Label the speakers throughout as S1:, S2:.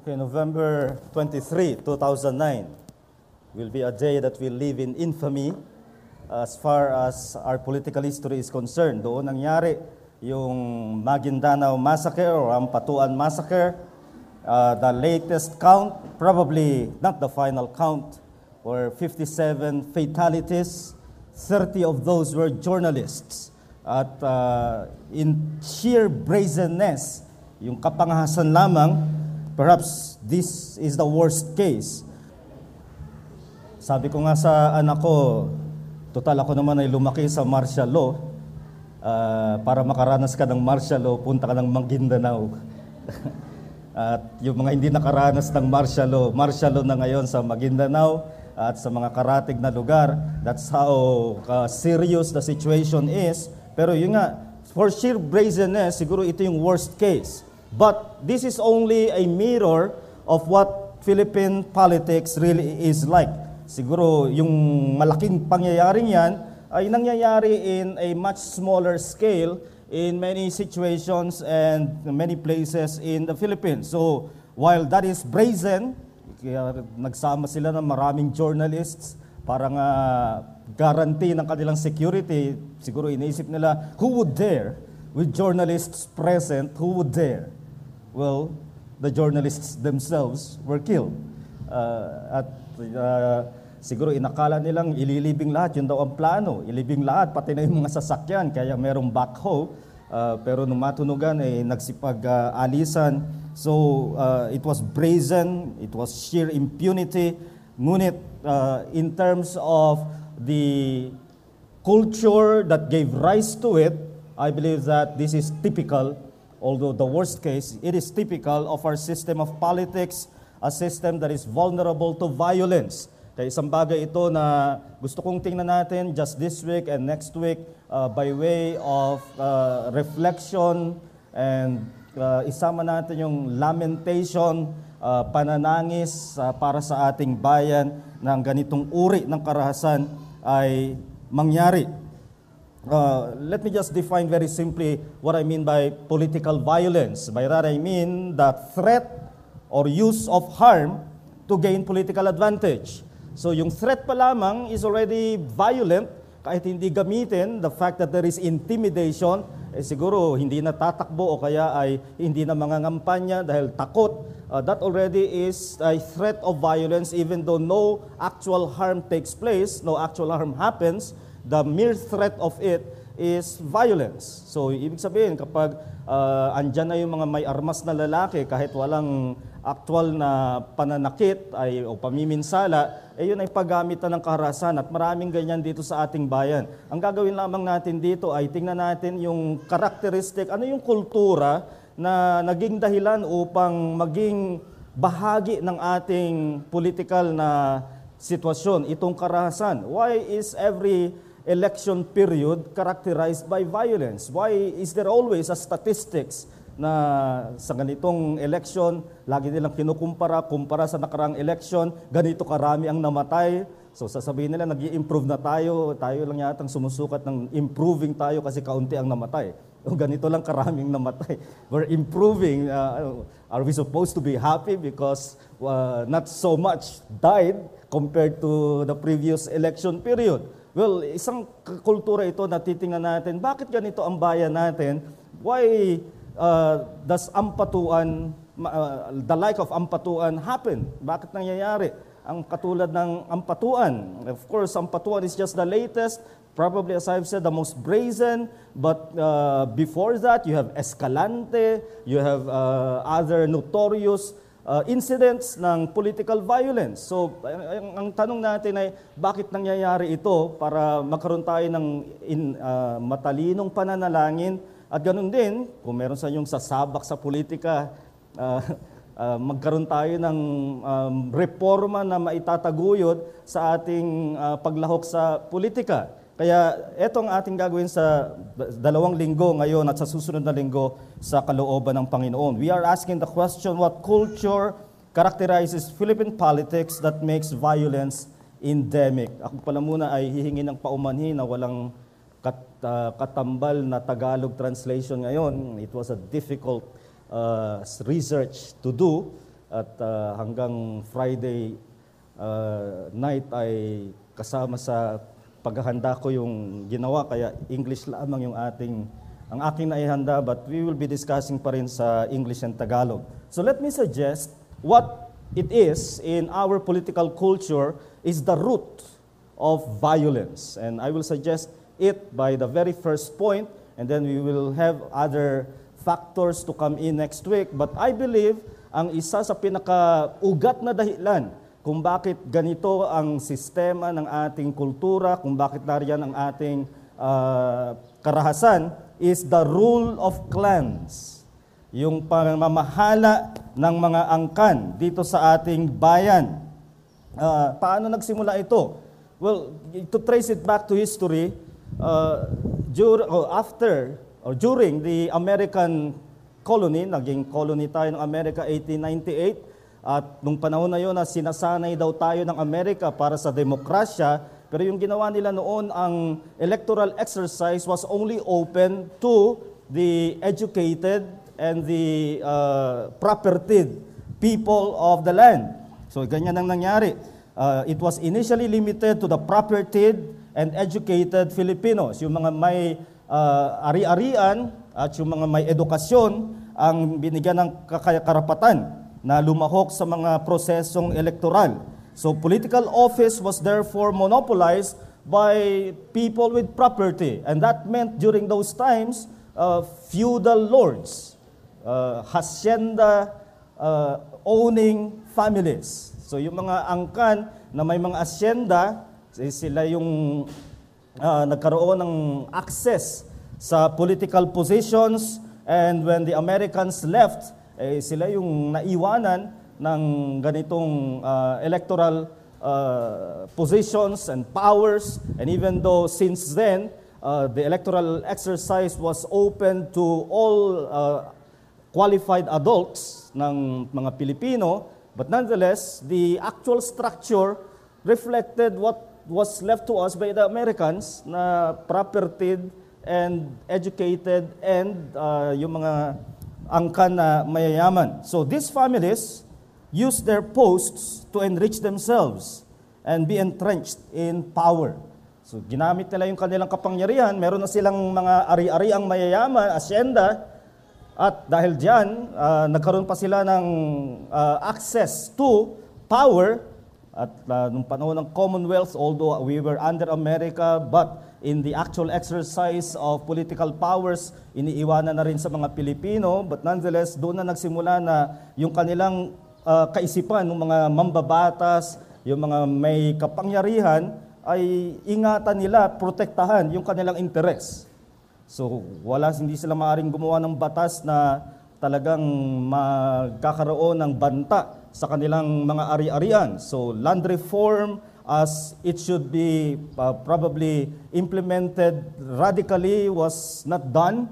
S1: Okay, November 23, 2009 will be a day that will live in infamy as far as our political history is concerned. Doon nangyari yung Maguindanao Massacre or Ampatuan Massacre. The latest count, probably not the final count, were 57 fatalities. 30 of those were journalists. At in sheer brazenness, yung kapangahasan lamang, perhaps this is the worst case. Sabi ko nga sa anak ko, total ako naman ay lumaki sa martial law. Para makaranas ka ng martial law, punta ka ng Maguindanao. At yung mga hindi nakaranas ng martial law na ngayon sa Maguindanao at sa mga karatig na lugar, that's how serious the situation is. Pero yun nga, for sheer brazenness, siguro ito yung worst case. But this is only a mirror of what Philippine politics really is like. Siguro yung malaking pangyayaring yan ay nangyayari in a much smaller scale in many situations and many places in the Philippines. So while that is brazen, nagsama sila ng maraming journalists para nga guarantee ng kanilang security. Siguro iniisip nila, who would dare? With journalists present, who would dare? Well, the journalists themselves were killed. Siguro inakala nilang ililibing lahat, yun daw ang plano, ilibing lahat, pati na yung mga sasakyan, kaya merong backhoe. Pero nung matunugan, nagsipag-alisan. So, it was brazen, it was sheer impunity. Ngunit, in terms of the culture that gave rise to it, I believe that this is typical, although the worst case, it is typical of our system of politics, a system that is vulnerable to violence. Kaya isang bagay ito na gusto kong tingnan natin just this week and next week by way of reflection and isama natin yung lamentation, pananangis para sa ating bayan na ang ganitong uri ng karahasan ay mangyari. Let me just define very simply what I mean by political violence. By that I mean the threat or use of harm to gain political advantage. So yung threat pa lamang is already violent, kahit hindi gamitin, the fact that there is intimidation, siguro hindi na tatakbo o kaya ay hindi na mangangampanya dahil takot. That already is a threat of violence even though no actual harm takes place, no actual harm happens, the mere threat of it is violence. So ibig sabihin kapag andyan na yung mga may armas na lalaki kahit walang actual na pananakit o pamiminsala, yun ay paggamit na ng karahasan at maraming ganyan dito sa ating bayan. Ang gagawin lamang natin dito ay tingnan natin yung karakteristik, ano yung kultura na naging dahilan upang maging bahagi ng ating political na sitwasyon, itong karahasan. Why is every election period characterized by violence? Why is there always a statistics na sa ganitong election, lagi nilang kumpara sa nakaraang election, ganito karami ang namatay. So sasabihin nila, nag-i-improve na tayo lang yatang sumusukat ng improving tayo kasi kaunti ang namatay. O ganito lang karaming namatay. We're improving. Are we supposed to be happy because not so much died compared to the previous election period? Well, isang kultura ito na titingnan natin, bakit ganito ang bayan natin? Why does Ampatuan, the like of Ampatuan happen? Bakit nangyayari ang katulad ng Ampatuan? Of course, Ampatuan is just the latest, probably as I've said, the most brazen, but before that, you have Escalante, you have other notorious incidents ng political violence. So, ang tanong natin ay, bakit nangyayari ito para magkaroon tayo ng matalinong pananalangin at ganun din, kung meron sa inyong sasabak sa politika, magkaroon tayo ng reforma na maitataguyod sa ating paglahok sa politika. Kaya ito ang ating gagawin sa 2 linggo ngayon at sa susunod na linggo sa kalooban ng Panginoon. We are asking the question, what culture characterizes Philippine politics that makes violence endemic? Ako pala muna ay hihingi ng paumanhin na walang katambal na Tagalog translation ngayon. It was a difficult research to do. at hanggang Friday night ay kasama sa paghahanda ko yung ginawa, kaya English lamang ang aking naihanda, but we will be discussing pa rin sa English and Tagalog. So let me suggest what it is in our political culture is the root of violence. And I will suggest it by the very first point, and then we will have other factors to come in next week. But I believe ang isa sa pinakaugat na dahilan kung bakit ganito ang sistema ng ating kultura, kung bakit nariyan ang ating karahasan, is the rule of clans. Yung pamamahala ng mga angkan dito sa ating bayan. Paano nagsimula ito? Well, to trace it back to history, during the American colony, naging colony tayo ng Amerika 1898, at nung panahon na yun na sinasanay daw tayo ng Amerika para sa demokrasya, pero yung ginawa nila noon, ang electoral exercise was only open to the educated and the propertied people of the land. So ganyan ang nangyari. It was initially limited to the propertied and educated Filipinos, yung mga may ari-arian at yung mga may edukasyon ang binigyan ng karapatan na lumahok sa mga prosesong elektoral. So political office was therefore monopolized by people with property. And that meant during those times, feudal lords, hacienda owning families. So yung mga angkan na may mga hacienda, sila yung nagkaroon ng access sa political positions, and when the Americans left, sila yung naiwanan ng ganitong electoral positions and powers. And even though since then, the electoral exercise was open to all qualified adults ng mga Pilipino, but nonetheless, the actual structure reflected what was left to us by the Americans, na propertied and educated and yung mga angkan na mayayaman. So these families used their posts to enrich themselves and be entrenched in power. So ginamit nila yung kanilang kapangyarihan, meron na silang mga ari-ariang mayayaman, hacienda, at dahil diyan, nagkaroon pa sila ng access to power. At nung panahon ng Commonwealth, although we were under America, but in the actual exercise of political powers, iniiwanan na rin sa mga Pilipino. But nonetheless, doon na nagsimula na yung kanilang kaisipan ng mga mambabatas, yung mga may kapangyarihan, ay ingatan nila, protektahan yung kanilang interes. So hindi sila maaaring gumawa ng batas na talagang magkakaroon ng banta sa kanilang mga ari-arian. So land reform, as it should be probably implemented radically, was not done.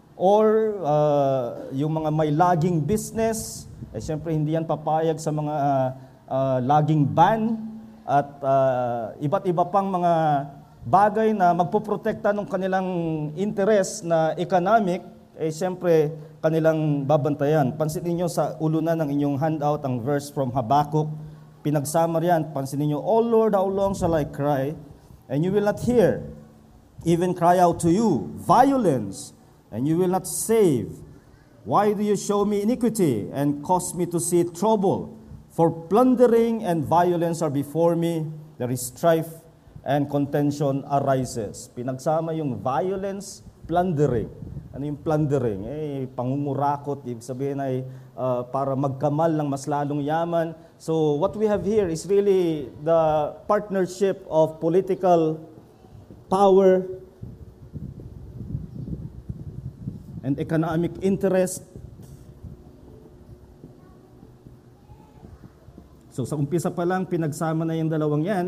S1: Or yung mga may logging business, siyempre hindi yan papayag sa mga logging ban, at iba't iba pang mga bagay na magpoprotekta ng kanilang interes na economic, siyempre kanilang babantayan. Pansinin nyo sa ulunan ng inyong handout ang verse from Habakkuk. Pinagsama riyan, pansinin nyo, "O Lord, how long shall I cry, and you will not hear? Even cry out to you, violence, and you will not save. Why do you show me iniquity, and cause me to see trouble? For plundering and violence are before me, there is strife and contention arises." Pinagsama yung violence, plundering. Ano yung plundering? Pangungurakot, ibig sabihin ay para magkamal ng mas lalong yaman. So what we have here is really the partnership of political power and economic interest. So sa umpisa pa lang, pinagsama na yung dalawang yan.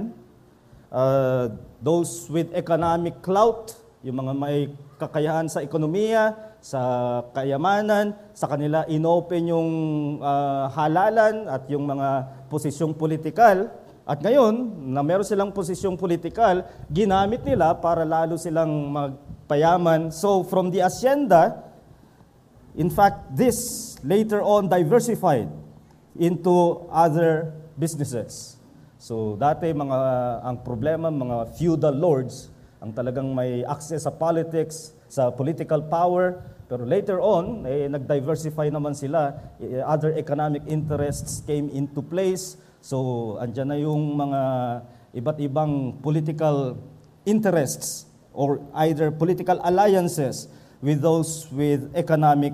S1: Those with economic clout, yung mga may kakayahan sa ekonomiya, sa kayamanan, sa kanila inopen yung halalan at yung mga posisyong politikal. At ngayon, na meron silang posisyong politikal, ginamit nila para lalo silang magpayaman. So from the hacienda, in fact, this later on diversified into other businesses. So dati ang problema, mga feudal lords ang talagang may access sa politics, sa political power, pero later on, nag-diversify naman sila. Other economic interests came into place. So andyan na yung mga iba't ibang political interests or either political alliances with those with economic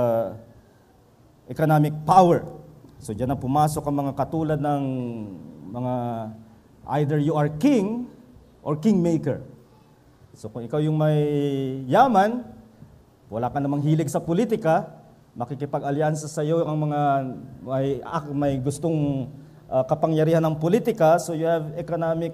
S1: power. So diyan na pumasok ang mga katulad ng mga either you are king or kingmaker. So kung ikaw yung may yaman, wala ka namang hilig sa politika, makikipag-alyansa sa iyo ang mga may gustong kapangyarihan ng politika, so you have economic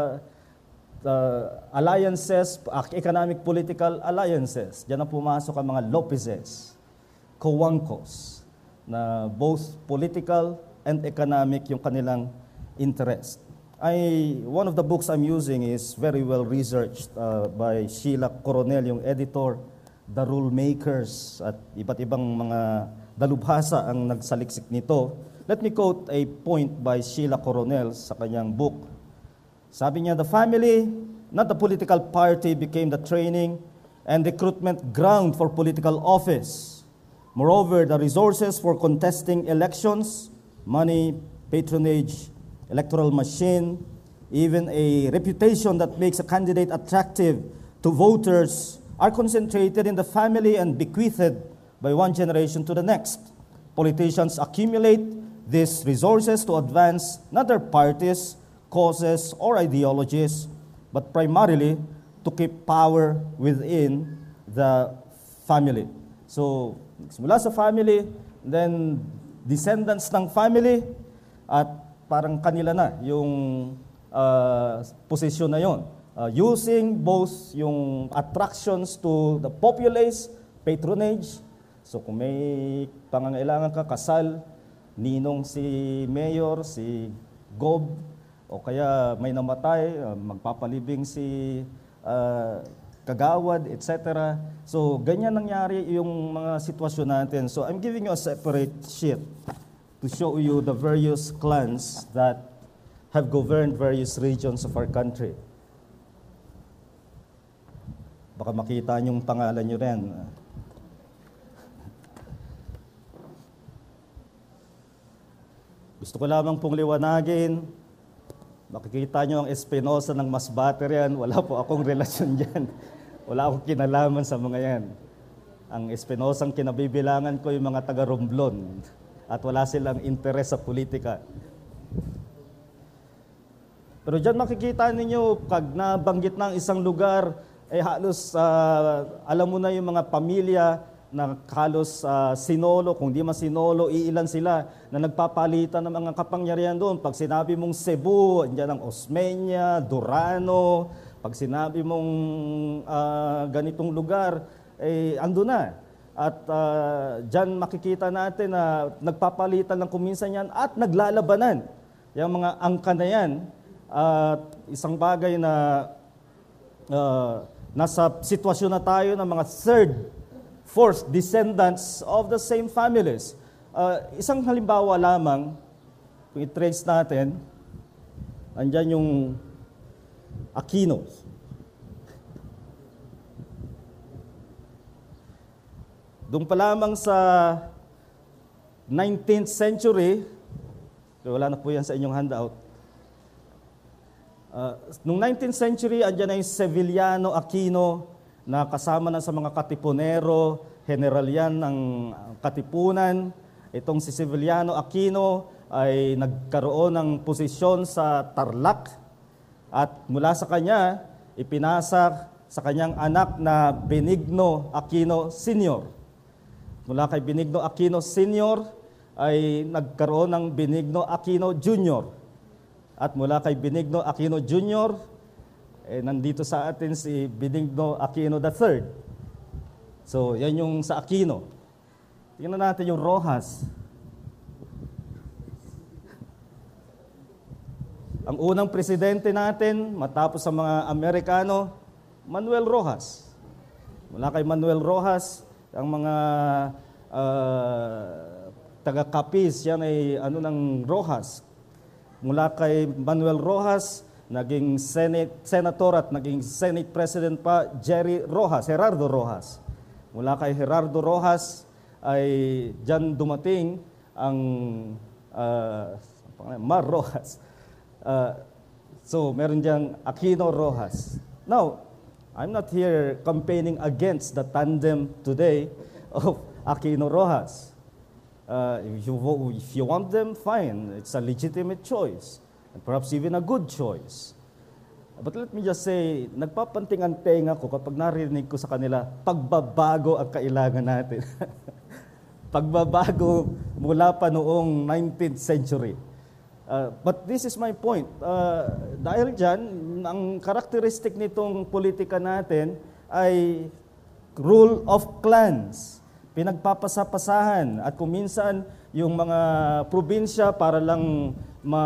S1: alliances, economic political alliances. Diyan na pumasok ang mga Lopezes, Cojuangcos, na both political and economic yung kanilang interest. One of the books I'm using is very well researched by Sheila Coronel, yung editor, The Rule Makers, at iba't ibang mga dalubhasa ang nagsaliksik nito. Let me quote a point by Sheila Coronel sa kanyang book. Sabi niya, the family, not the political party, became the training and recruitment ground for political office. Moreover, the resources for contesting elections, money, patronage, electoral machine, even a reputation that makes a candidate attractive to voters are concentrated in the family and bequeathed by one generation to the next. Politicians accumulate these resources to advance not their parties, causes, or ideologies, but primarily to keep power within the family. So, mula sa family, then descendants ng family, at parang kanila na yung posisyon na yon. Using both yung attractions to the populace, patronage. So kung may pangangailangan ka, kasal, ninong si mayor, si gob, o kaya may namatay, magpapalibing si kagawad, etc. So ganyan nangyari yung mga sitwasyon natin. So I'm giving you a separate sheet to show you the various clans that have governed various regions of our country. Baka makita niyong pangalan niyo rin. Gusto ko lamang pong liwanagin. Makikita niyo ang Espinosa ng Masbate yan. Wala po akong relasyon dyan. Wala akong kinalaman sa mga yan. Ang Espinosang kinabibilangan ko yung mga taga-Romblon. At wala silang interes sa politika. Pero dyan makikita ninyo, pag nabanggit ng isang lugar, halos alam mo na yung mga pamilya na halos sinolo, kung di man sinolo, iilan sila na nagpapalitan ng mga kapangyarihan doon. Pag sinabi mong Cebu, andyan ang Osmeña, Durano, pag sinabi mong ganitong lugar, ando na. At dyan makikita natin na nagpapalitan lang kuminsan yan at naglalabanan. Yung mga angka na yan, isang bagay na nasa sitwasyon na tayo ng mga third, fourth descendants of the same families. Isang halimbawa lamang, kung i-trace natin, andyan yung Aquino. Doon pa lamang sa 19th century, wala na po yan sa inyong handout, noong 19th century, andyan na yung Sevillano Aquino na kasama na sa mga katipunero, general yan ng katipunan. Itong si Sevillano Aquino ay nagkaroon ng posisyon sa Tarlac at mula sa kanya, ipinasa sa kanyang anak na Benigno Aquino Sr. Mula kay Benigno Aquino Sr. ay nagkaroon ng Benigno Aquino Jr. At mula kay Benigno Aquino Jr., nandito sa atin si Benigno Aquino III. So, yan yung sa Aquino. Tingnan natin yung Rojas. Ang unang presidente natin, matapos sa mga Amerikano, Manuel Rojas. Mula kay Manuel Rojas, ang mga taga Capiz, yan ay ng Rojas. Mula kay Manuel Rojas, naging senator at naging Senate President pa, Gerardo Rojas. Mula kay Gerardo Rojas ay dyan dumating ang Mar Rojas. So, meron diyang Aquino Rojas. Now, I'm not here campaigning against the tandem today of Aquino Rojas. If you want them, fine. It's a legitimate choice. And perhaps even a good choice. But let me just say, nagpapanting ang tenga ko kapag narinig ko sa kanila, pagbabago ang kailangan natin. Pagbabago mula pa noong 19th century. But this is my point. Dahil dyan, ang karakteristik nitong politika natin ay rule of clans. Pinagpapasapasahan. At kung minsan, yung mga probinsya para lang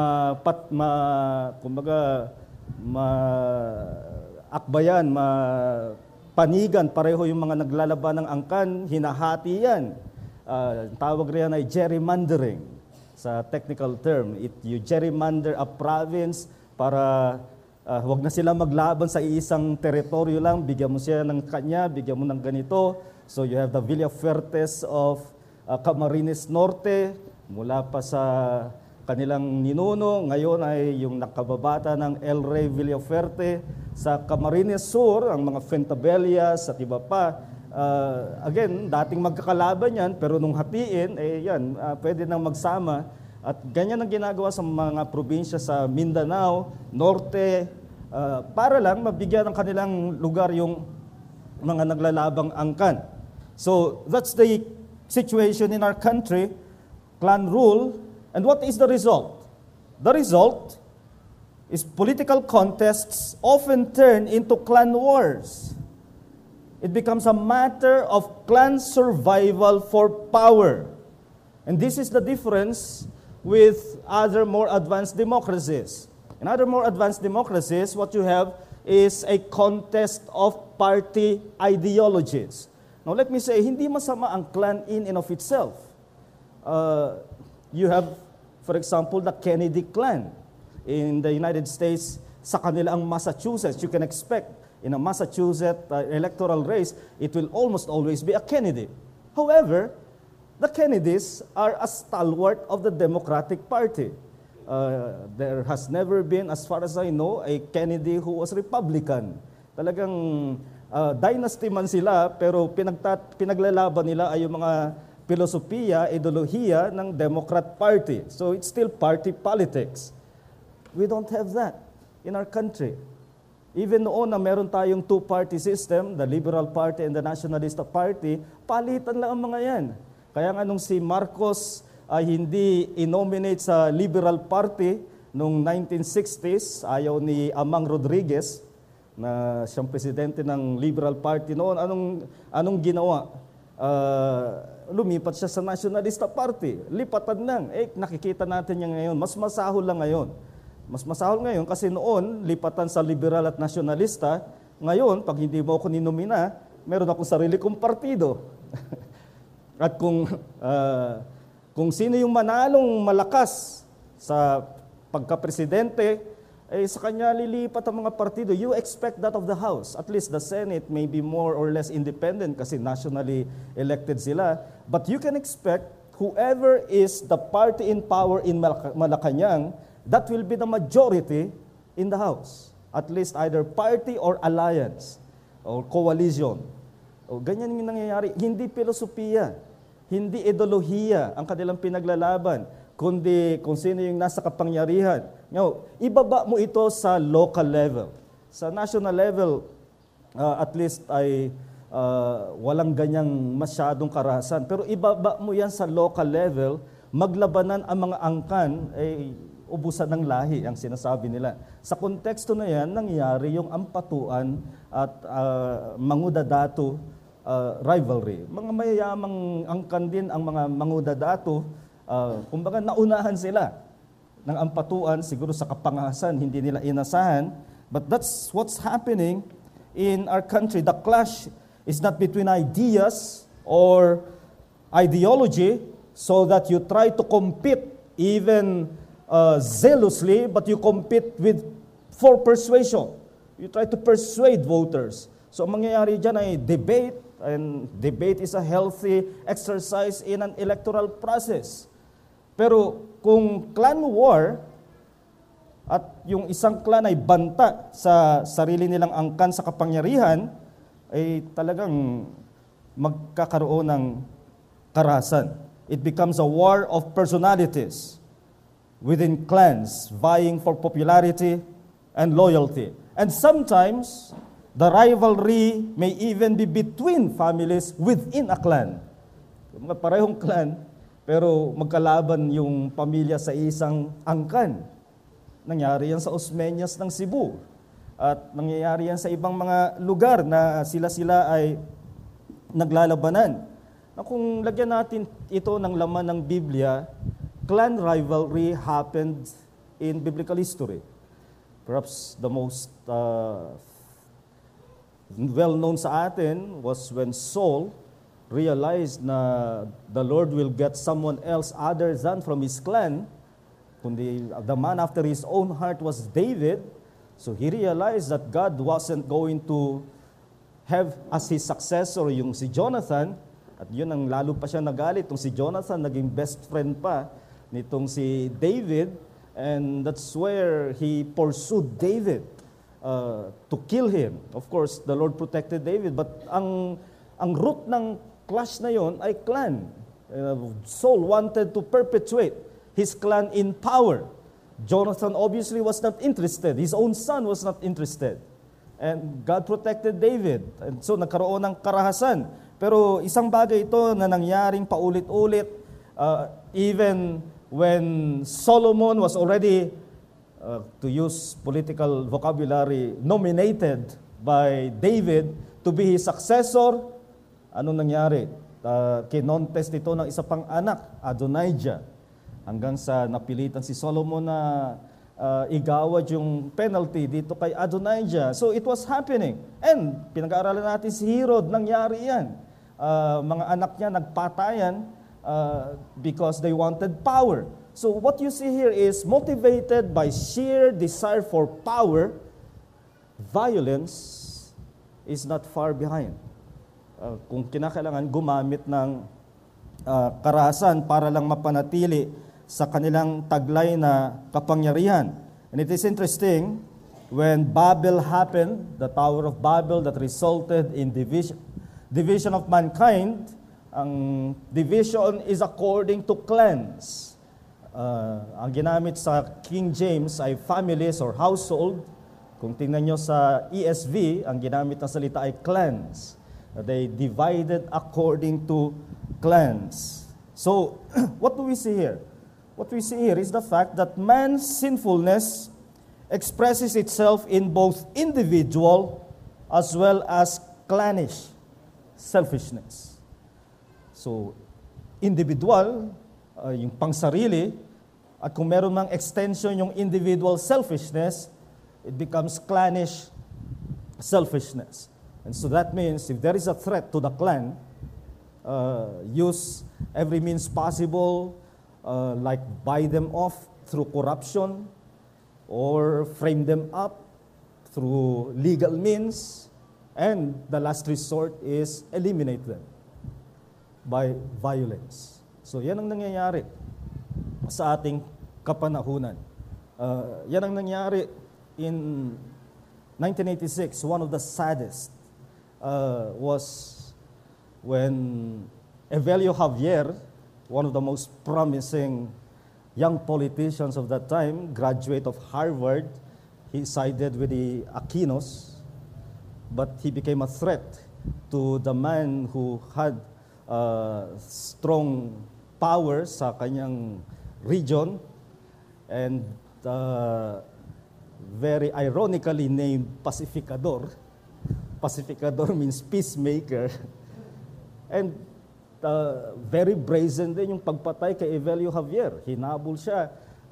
S1: akbayan, panigan, pareho yung mga naglalaban ng angkan, hinahati yan. Tawag riyan ay gerrymandering. Sa technical term, you gerrymander a province para wag na sila maglaban sa iisang teritoryo lang, bigyan mo siya ng kanya, bigyan mo ng ganito. So you have the Villafuertes of Camarines Norte, mula pa sa kanilang ninuno, ngayon ay yung nakababata ng El Rey Villafuerte. Sa Camarines Sur, ang mga Fentabellas at iba pa. Again, dating magkakalaban yan, pero nung hatiin, pwede nang magsama. At ganyan ang ginagawa sa mga probinsya sa Mindanao, Norte, para lang mabigyan ng kanilang lugar yung mga naglalabang angkan. So, that's the situation in our country, clan rule. And what is the result? The result is political contests often turn into clan wars. It becomes a matter of clan survival for power. And this is the difference with other more advanced democracies. In other more advanced democracies, what you have is a contest of party ideologies. Now let me say, hindi masama ang clan in and of itself. You have, for example, the Kennedy clan. In the United States, sa kanilang Massachusetts, you can expect in a Massachusetts electoral race, it will almost always be a Kennedy. However, the Kennedys are a stalwart of the Democratic Party. There has never been, as far as I know, a Kennedy who was Republican. Talagang dynasty man sila, pero pinaglalaban nila ay yung mga filosofiya, ideolohiya ng Democrat Party. So it's still party politics. We don't have that in our country. Even noon na meron tayong two-party system, the Liberal Party and the Nationalist Party, palitan lang ang mga yan. Kaya nga nung si Marcos ay hindi inominate sa Liberal Party noong 1960s, ayaw ni Amang Rodriguez, na siyang presidente ng Liberal Party noon, anong ginawa? Lumipat siya sa Nationalist Party. Lipatan lang. Nakikita natin yan ngayon. Mas masahol lang ngayon. Mas masahol ngayon kasi noon, lipatan sa liberal at nasyonalista. Ngayon, pag hindi mo ako ninomina, meron akong sarili kong partido. At kung sino yung manalong malakas sa pagka-presidente, sa kanya lilipat ang mga partido. You expect that of the House. At least the Senate may be more or less independent kasi nationally elected sila. But you can expect whoever is the party in power in Malacanang, that will be the majority in the House. At least either party or alliance or coalition. Ganyan yung nangyayari. Hindi filosofiya, hindi ideolohiya ang kanilang pinaglalaban, kundi kung sino yung nasa kapangyarihan. Now, ibaba mo ito sa local level. Sa national level, at least ay walang ganyang masyadong karahasan. Pero ibaba mo yan sa local level, maglabanan ang mga angkan, ubusan ng lahi ang sinasabi nila. Sa konteksto na yan, nangyari yung ampatuan at mangudadato rivalry. Mga mayayamang angkan din ang mga mangudadato, kumbaga naunahan sila ng ampatuan, siguro sa kapangasan, hindi nila inasahan. But that's what's happening in our country. The clash is not between ideas or ideology, so that you try to compete even zealously, but you compete for persuasion. You try to persuade voters. So ang mangyayari dyan ay debate, and debate is a healthy exercise in an electoral process. Pero kung clan war, at yung isang clan ay banta sa sarili nilang angkan sa kapangyarihan, ay talagang magkakaroon ng karahasan. It becomes a war of personalities within clans vying for popularity and loyalty. And sometimes, the rivalry may even be between families within a clan. Mga parehong clan, pero magkalaban yung pamilya sa isang angkan. Nangyari yan sa Osmeñas ng Cebu. At nangyayari yan sa ibang mga lugar na sila-sila ay naglalabanan. Na kung lagyan natin ito ng laman ng Biblia, clan rivalry happened in biblical history. Perhaps the most well-known sa atin was when Saul realized na the Lord will get someone else other than from his clan, kundi the man after his own heart was David. So he realized that God wasn't going to have as his successor yung si Jonathan, at yun ang lalo pa siya nagalit. Itong si Jonathan naging best friend pa nitong si David, and that's where he pursued David to kill him. Of course, the Lord protected David, but ang root ng clash na yon ay clan. Saul wanted to perpetuate his clan in power. Jonathan obviously was not interested. His own son was not interested. And God protected David. And so nagkaroon ng karahasan. Pero isang bagay ito na nangyaring paulit-ulit, even when Solomon was already, to use political vocabulary, nominated by David to be his successor, ano nangyari? Kinontest ito ng isa pang anak, Adonijah, hanggang sa napilitan si Solomon na igawad yung penalty dito kay Adonijah. So it was happening. And pinag-aaralan natin si Herod, nangyari yan. Mga anak niya nagpatayan because they wanted power. So what you see here is motivated by sheer desire for power, violence is not far behind. Kung kinakailangan gumamit ng karahasan para lang mapanatili sa kanilang taglay na kapangyarihan. And it is interesting, when Babel happened, the Tower of Babel that resulted in division of mankind, ang division is according to clans. Ang ginamit sa King James ay families or household. Kung tingnan nyo sa ESV, ang ginamit na salita ay clans. They divided according to clans. So, what do we see here? What we see here is the fact that man's sinfulness expresses itself in both individual as well as clannish selfishness. So, individual, yung pangsarili, at kung meron mang extension yung individual selfishness, it becomes clannish selfishness. And so that means if there is a threat to the clan, use every means possible, like buy them off through corruption or frame them up through legal means, and the last resort is eliminate them by violence. So yan ang nangyayari sa ating kapanahunan. Yan ang nangyari in 1986. One of the saddest was when Evelio Javier, one of the most promising young politicians of that time, graduate of Harvard, he sided with the Aquinos, but he became a threat to the man who had strong power sa kanyang region, and very ironically named Pacificador. Pacificador means peacemaker. And very brazen din yung pagpatay kay Evelio Javier. Hinabol siya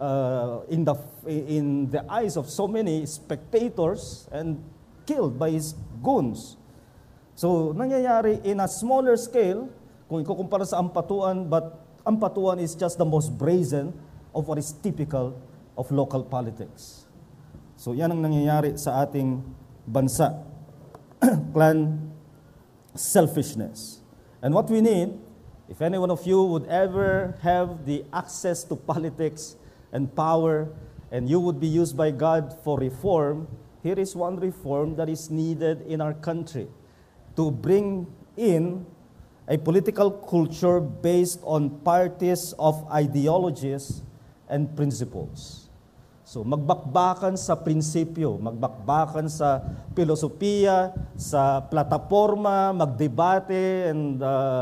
S1: in the eyes of so many spectators and killed by his goons. So, nangyayari in a smaller scale, kung ikukumpara sa Ampatuan, but Ampatuan is just the most brazen of what is typical of local politics. So yan ang nangyayari sa ating bansa. Clan selfishness. And what we need, if any one of you would ever have the access to politics and power, and you would be used by God for reform, here is one reform that is needed in our country to bring in a political culture based on parties of ideologies and principles. So magbakbakan sa prinsipyo, magbakbakan sa filosofiya, sa plataforma, magdebate, and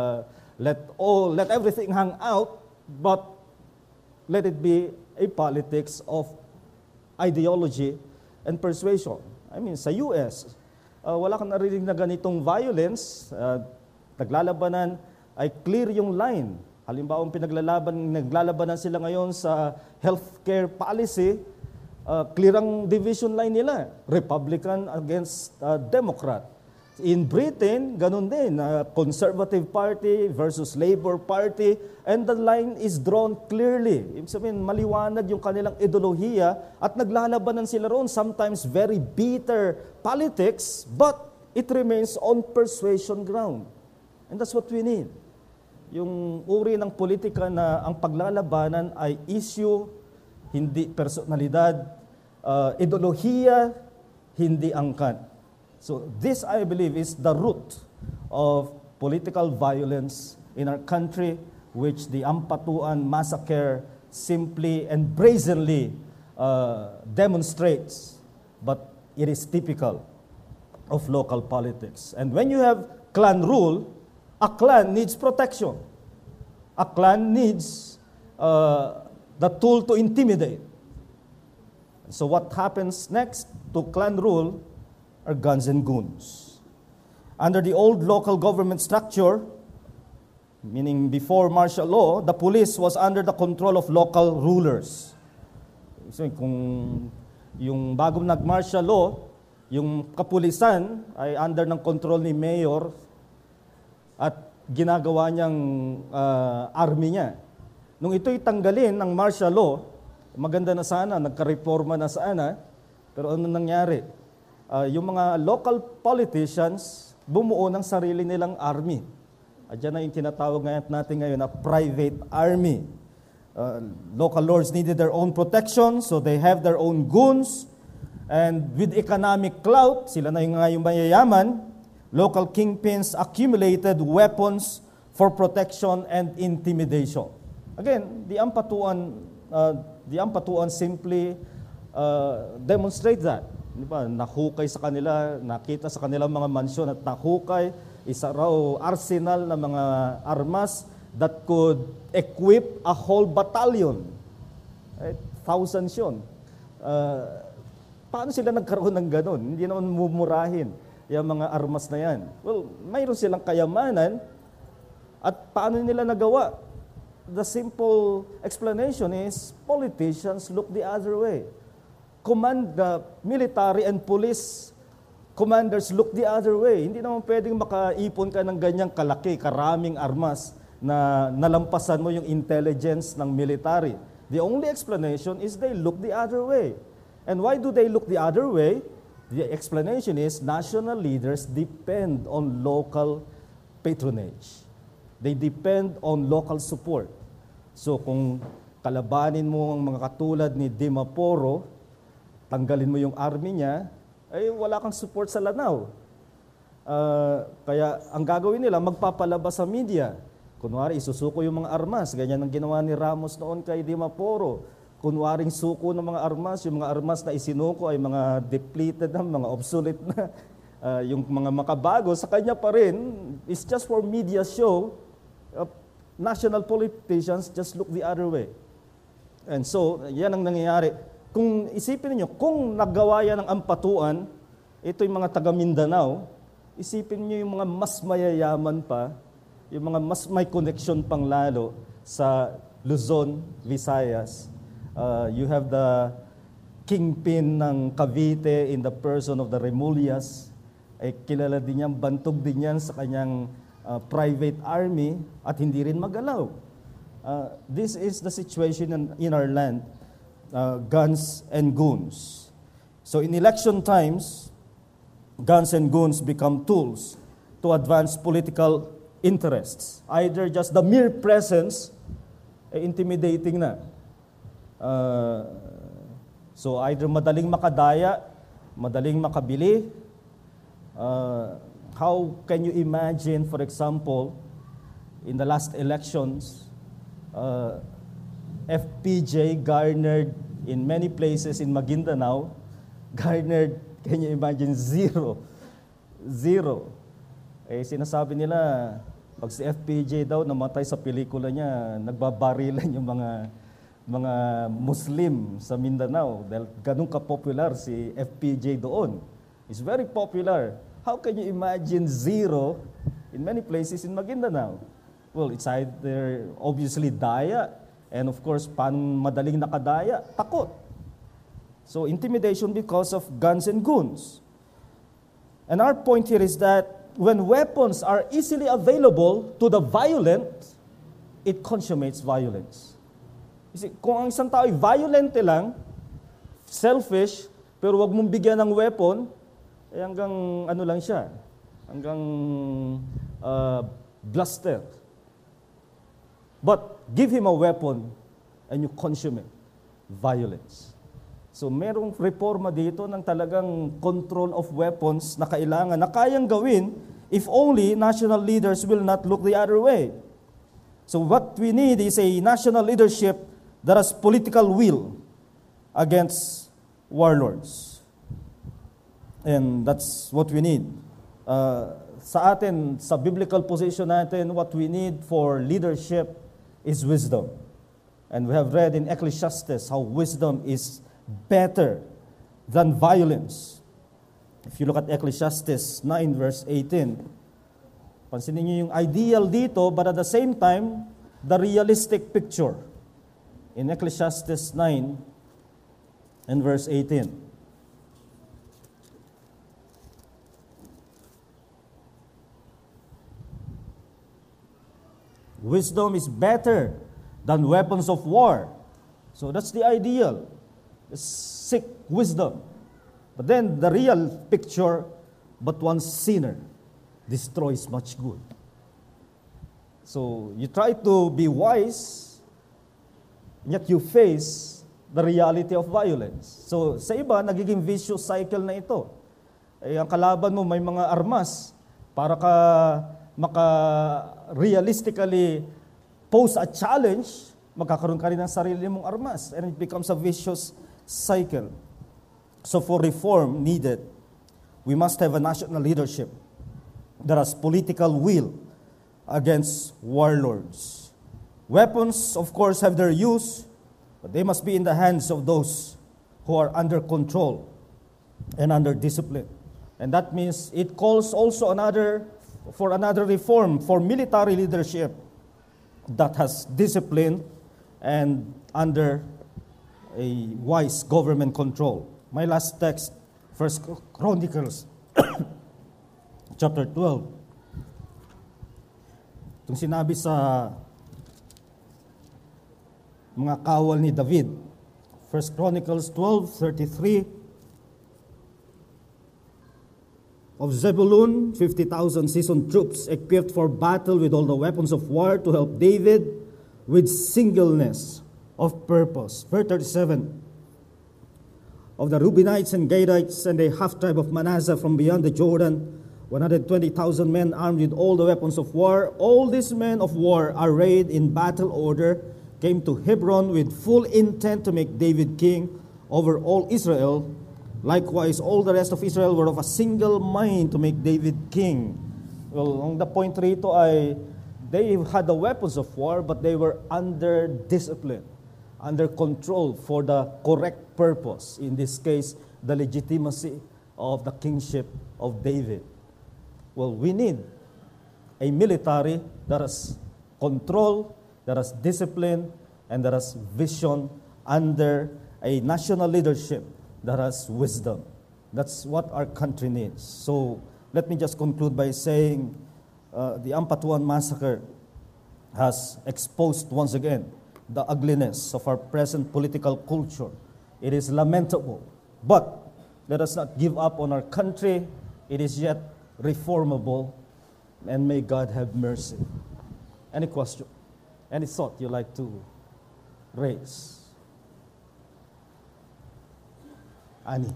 S1: let everything hang out, but let it be a politics of ideology and persuasion. I mean, sa US, wala kang narinig na ganitong violence. Naglalabanan ay clear yung line. Halimbawa, naglalabanan sila ngayon sa healthcare policy, clear ang division line nila. Republican against Democrat. In Britain, ganun din, Conservative Party versus Labour Party, and the line is drawn clearly. Ibig sabihin, maliwanag yung kanilang ideolohiya at naglalabanan sila roon, sometimes very bitter politics, but it remains on persuasion ground. And that's what we need. Yung uri ng politika na ang paglalabanan ay issue, hindi personalidad, ideolohiya, hindi angkan. So this, I believe, is the root of political violence in our country, which the Ampatuan massacre simply and brazenly demonstrates. But it is typical of local politics. And when you have clan rule, a clan needs protection. A clan needs the tool to intimidate. So what happens next to clan rule are guns and goons. Under the old local government structure, meaning before martial law, the police was under the control of local rulers. So kung yung bagong nag-martial law, yung kapulisan ay under ng control ni mayor at ginagawa niyang army niya. Nung ito'y tanggalin ng martial law, maganda na sana, nagka-reforma na sana, pero ano nangyari? Yung mga local politicians bumuo ng sarili nilang army. At yan na yung tinatawag natin ngayon na private army. Local lords needed their own protection, so they have their own goons. And with economic clout, sila na yung mayayaman, local kingpins accumulated weapons for protection and intimidation. Again, the Ampatuan simply demonstrate that. Diba? Nahukay sa kanila, nakita sa kanilang mga mansyon at nahukay, isa raw arsenal ng mga armas that could equip a whole battalion. Thousands yun. Paano sila nagkaroon ng ganun? Hindi naman mumurahin yung mga armas na yan. Well, mayroon silang kayamanan at paano nila nagawa? The simple explanation is politicians look the other way. The military and police commanders look the other way. Hindi naman pwedeng makaipon ka ng ganyang kalaki, karaming armas na nalampasan mo yung intelligence ng military. The only explanation is they look the other way. And why do they look the other way? The explanation is national leaders depend on local patronage. They depend on local support. So kung kalabanin mo ang mga katulad ni Dimaporo, tanggalin mo yung army niya, ay wala kang support sa Lanao. Kaya ang gagawin nila, magpapalabas sa media. Kunwari, isusuko yung mga armas. Ganyan ang ginawa ni Ramos noon kay Dimaporo. Kunwaring suko ng mga armas, yung mga armas na isinuko ay mga depleted na, mga obsolete na. Yung mga makabago, sa kanya pa rin, it's just for media show. National politicians just look the other way. And so, yan ang nangyayari. Kung isipin niyo, kung nagawa yan ng Ampatuan, ito yung mga taga Mindanao, isipin niyo yung mga mas mayayaman pa, yung mga mas may connection pang lalo sa Luzon, Visayas. You have the kingpin ng Cavite in the person of the Remulias. Kilala din yan, bantog din yan sa kanyang private army at hindi rin magalaw. This is the situation in our land, guns and goons. So in election times, guns and goons become tools to advance political interests. Either just the mere presence, intimidating na. So either madaling makadaya, madaling makabili. How can you imagine, for example, in the last elections, FPJ garnered in many places in Maguindanao, garnered, can you imagine, zero. Sinasabi nila, pag si FPJ daw namatay sa pelikula niya, nagbabarilan yung mga Muslim sa Mindanao dahil ganun ka-popular si FPJ doon. It's very popular. How can you imagine zero in many places in Maguindanao? Well, it's either obviously daya, and of course, paano madaling nakadaya? Takot. So, intimidation because of guns and goons. And our point here is that when weapons are easily available to the violent, it consummates violence. You see, kung ang isang tao ay violent lang, selfish, pero wag mong bigyan ng weapon, hanggang ano lang siya, hanggang bluster. But give him a weapon and you consummate violence. So merong reforma dito ng talagang control of weapons na kailangan, na kayang gawin if only national leaders will not look the other way. So what we need is a national leadership that has political will against warlords. And that's what we need. Sa atin, sa biblical position natin, what we need for leadership is wisdom. And we have read in Ecclesiastes how wisdom is better than violence. If you look at Ecclesiastes 9 verse 18, pansinin niyo yung ideal dito, but at the same time, the realistic picture. In Ecclesiastes 9 and verse 18. Wisdom is better than weapons of war. So that's the ideal. Seek wisdom. But then the real picture, but one sinner destroys much good. So you try to be wise, yet you face the reality of violence. So sa iba, nagiging vicious cycle na ito. Ang kalaban mo may mga armas para ka maka-realistically pose a challenge, magkakaroon ka rin ng sarili mong armas. And it becomes a vicious cycle. So for reform needed, we must have a national leadership that has political will against warlords. Weapons, of course, have their use, but they must be in the hands of those who are under control and under discipline. And that means it calls also for another reform, for military leadership that has discipline and under a wise government control. My last text, 1 Chronicles chapter 12. Itong sinabi sa mga kawal ni David. 1 Chronicles 12:33. Of Zebulun, 50,000 seasoned troops equipped for battle with all the weapons of war to help David with singleness of purpose. Verse 37. Of the Reubenites and Gadites and the half tribe of Manasseh from beyond the Jordan, 120,000 men armed with all the weapons of war. All these men of war, arrayed in battle order, came to Hebron with full intent to make David king over all Israel. Likewise, all the rest of Israel were of a single mind to make David king. Well, on the point rito ay, they had the weapons of war, but they were under discipline, under control for the correct purpose. In this case, the legitimacy of the kingship of David. Well, we need a military that has control, that has discipline, and that has vision under a national leadership that has wisdom. That's what our country needs. So let me just conclude by saying the Ampatuan massacre has exposed once again the ugliness of our present political culture. It is lamentable, but let us not give up on our country. It is yet reformable, and may God have mercy. Any question? Any thought you like to raise? Ani?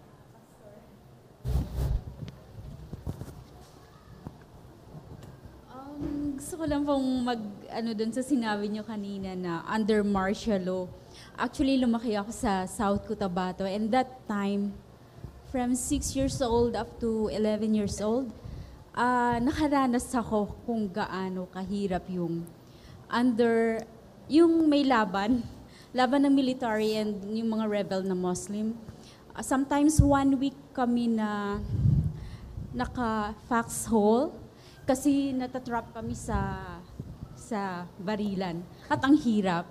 S2: Gusto ko lang pong dun sa sinabi nyo kanina na under martial law. Actually, lumaki ako sa South Cotabato, and that time, from 6 years old up to 11 years old, nakaranas ako kung gaano kahirap yung may laban ng military and yung mga rebel na Muslim. Sometimes 1 week kami na naka-foxhole kasi natatrap kami sa barilan. At ang hirap.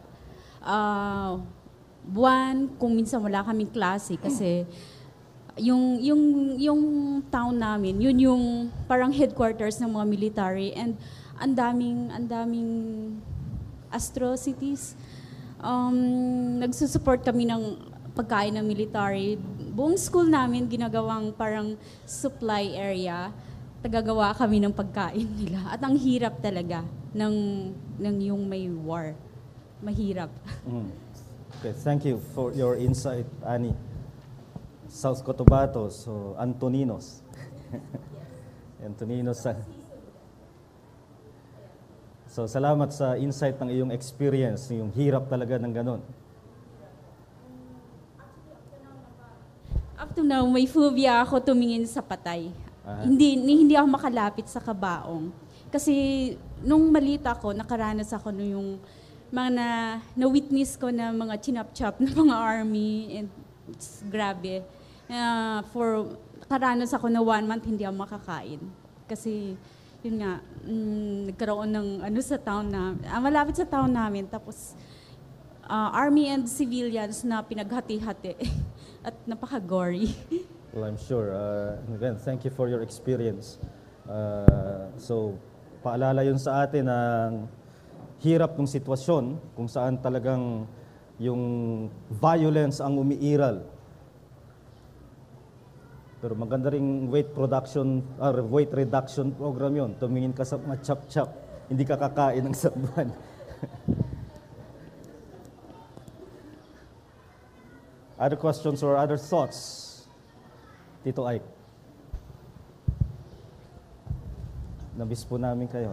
S2: Buwan, kung minsan wala kaming klase kasi yung town namin, yun yung parang headquarters ng mga military, and ang daming atrocities. Nagsusupport kami ng pagkain ng military. Buong school namin ginagawang parang supply area. Tagagawa kami ng pagkain nila. At ang hirap talaga ng yung may war. Mahirap.
S1: Okay, thank you for your insight, Annie. South Cotabato, so Antoninos. Antoninos. So salamat sa insight ng iyong experience, yung hirap talaga ng ganun.
S2: Up to now, may phobia ako tumingin sa patay. Hindi ako makalapit sa kabaong. Kasi nung maliit ako, nakaranas ako yung mga na-witness ko na mga chinap-chap ng mga army, and it's grabe. Nakaranas ako na 1 month hindi ako makakain. Kasi yun nga, nagkaroon ng sa town na, malapit sa town namin, tapos army and civilians na pinaghati-hati at napaka-gory.
S1: Well, I'm sure. Again, thank you for your experience. So, paalala yun sa atin ng hirap ng sitwasyon kung saan talagang yung violence ang umiiral. Pero maganda ring weight reduction program yun. Tumingin ka sa mga chop-chop. Hindi ka kakain ng sabuan. Other questions or other thoughts? Tito Ike. Nabis po namin kayo.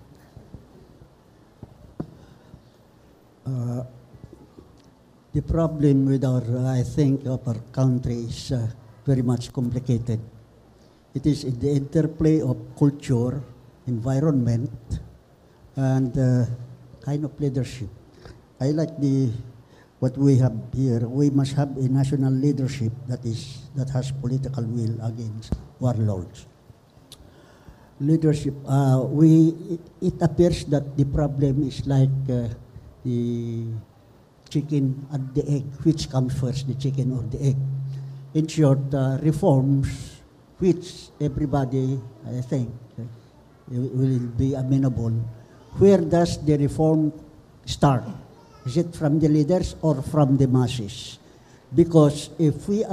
S3: The problem with I think, of our country is very much complicated. It is in the interplay of culture, environment, and kind of leadership. I like what we have here. We must have a national leadership that has political will against warlords. Leadership. It appears that the problem is like the chicken and the egg. Which comes first, the chicken or the egg? In short, reforms which everybody, I think, will be amenable. Where does the reform start? Is it from the leaders or from the masses? Because if we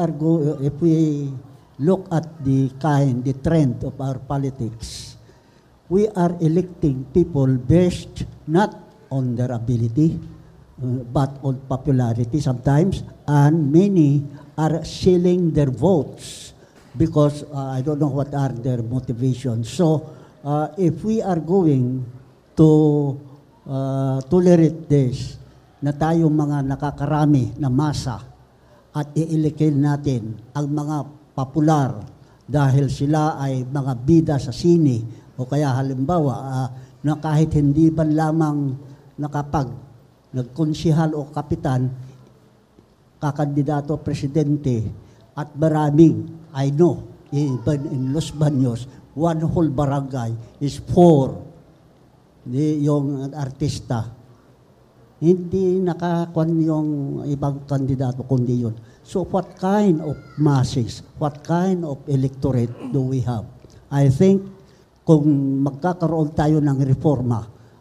S3: look at the trend of our politics, we are electing people based not on their ability, but on popularity sometimes, and many are selling their votes because I don't know what are their motivations. So if we are going to tolerate this, na tayong mga nakakarami na masa at iilikin natin ang mga popular dahil sila ay mga bida sa sine o kaya halimbawa na kahit hindi man lamang nagkonsihal o kapitan, kakandidato presidente at maraming, I know, even in Los Baños, one whole barangay is for yung artista. Hindi nakakuan yung ibang kandidato kundi yun. So what kind of masses, what kind of electorate do we have? I think kung magkakaroon tayo ng reforma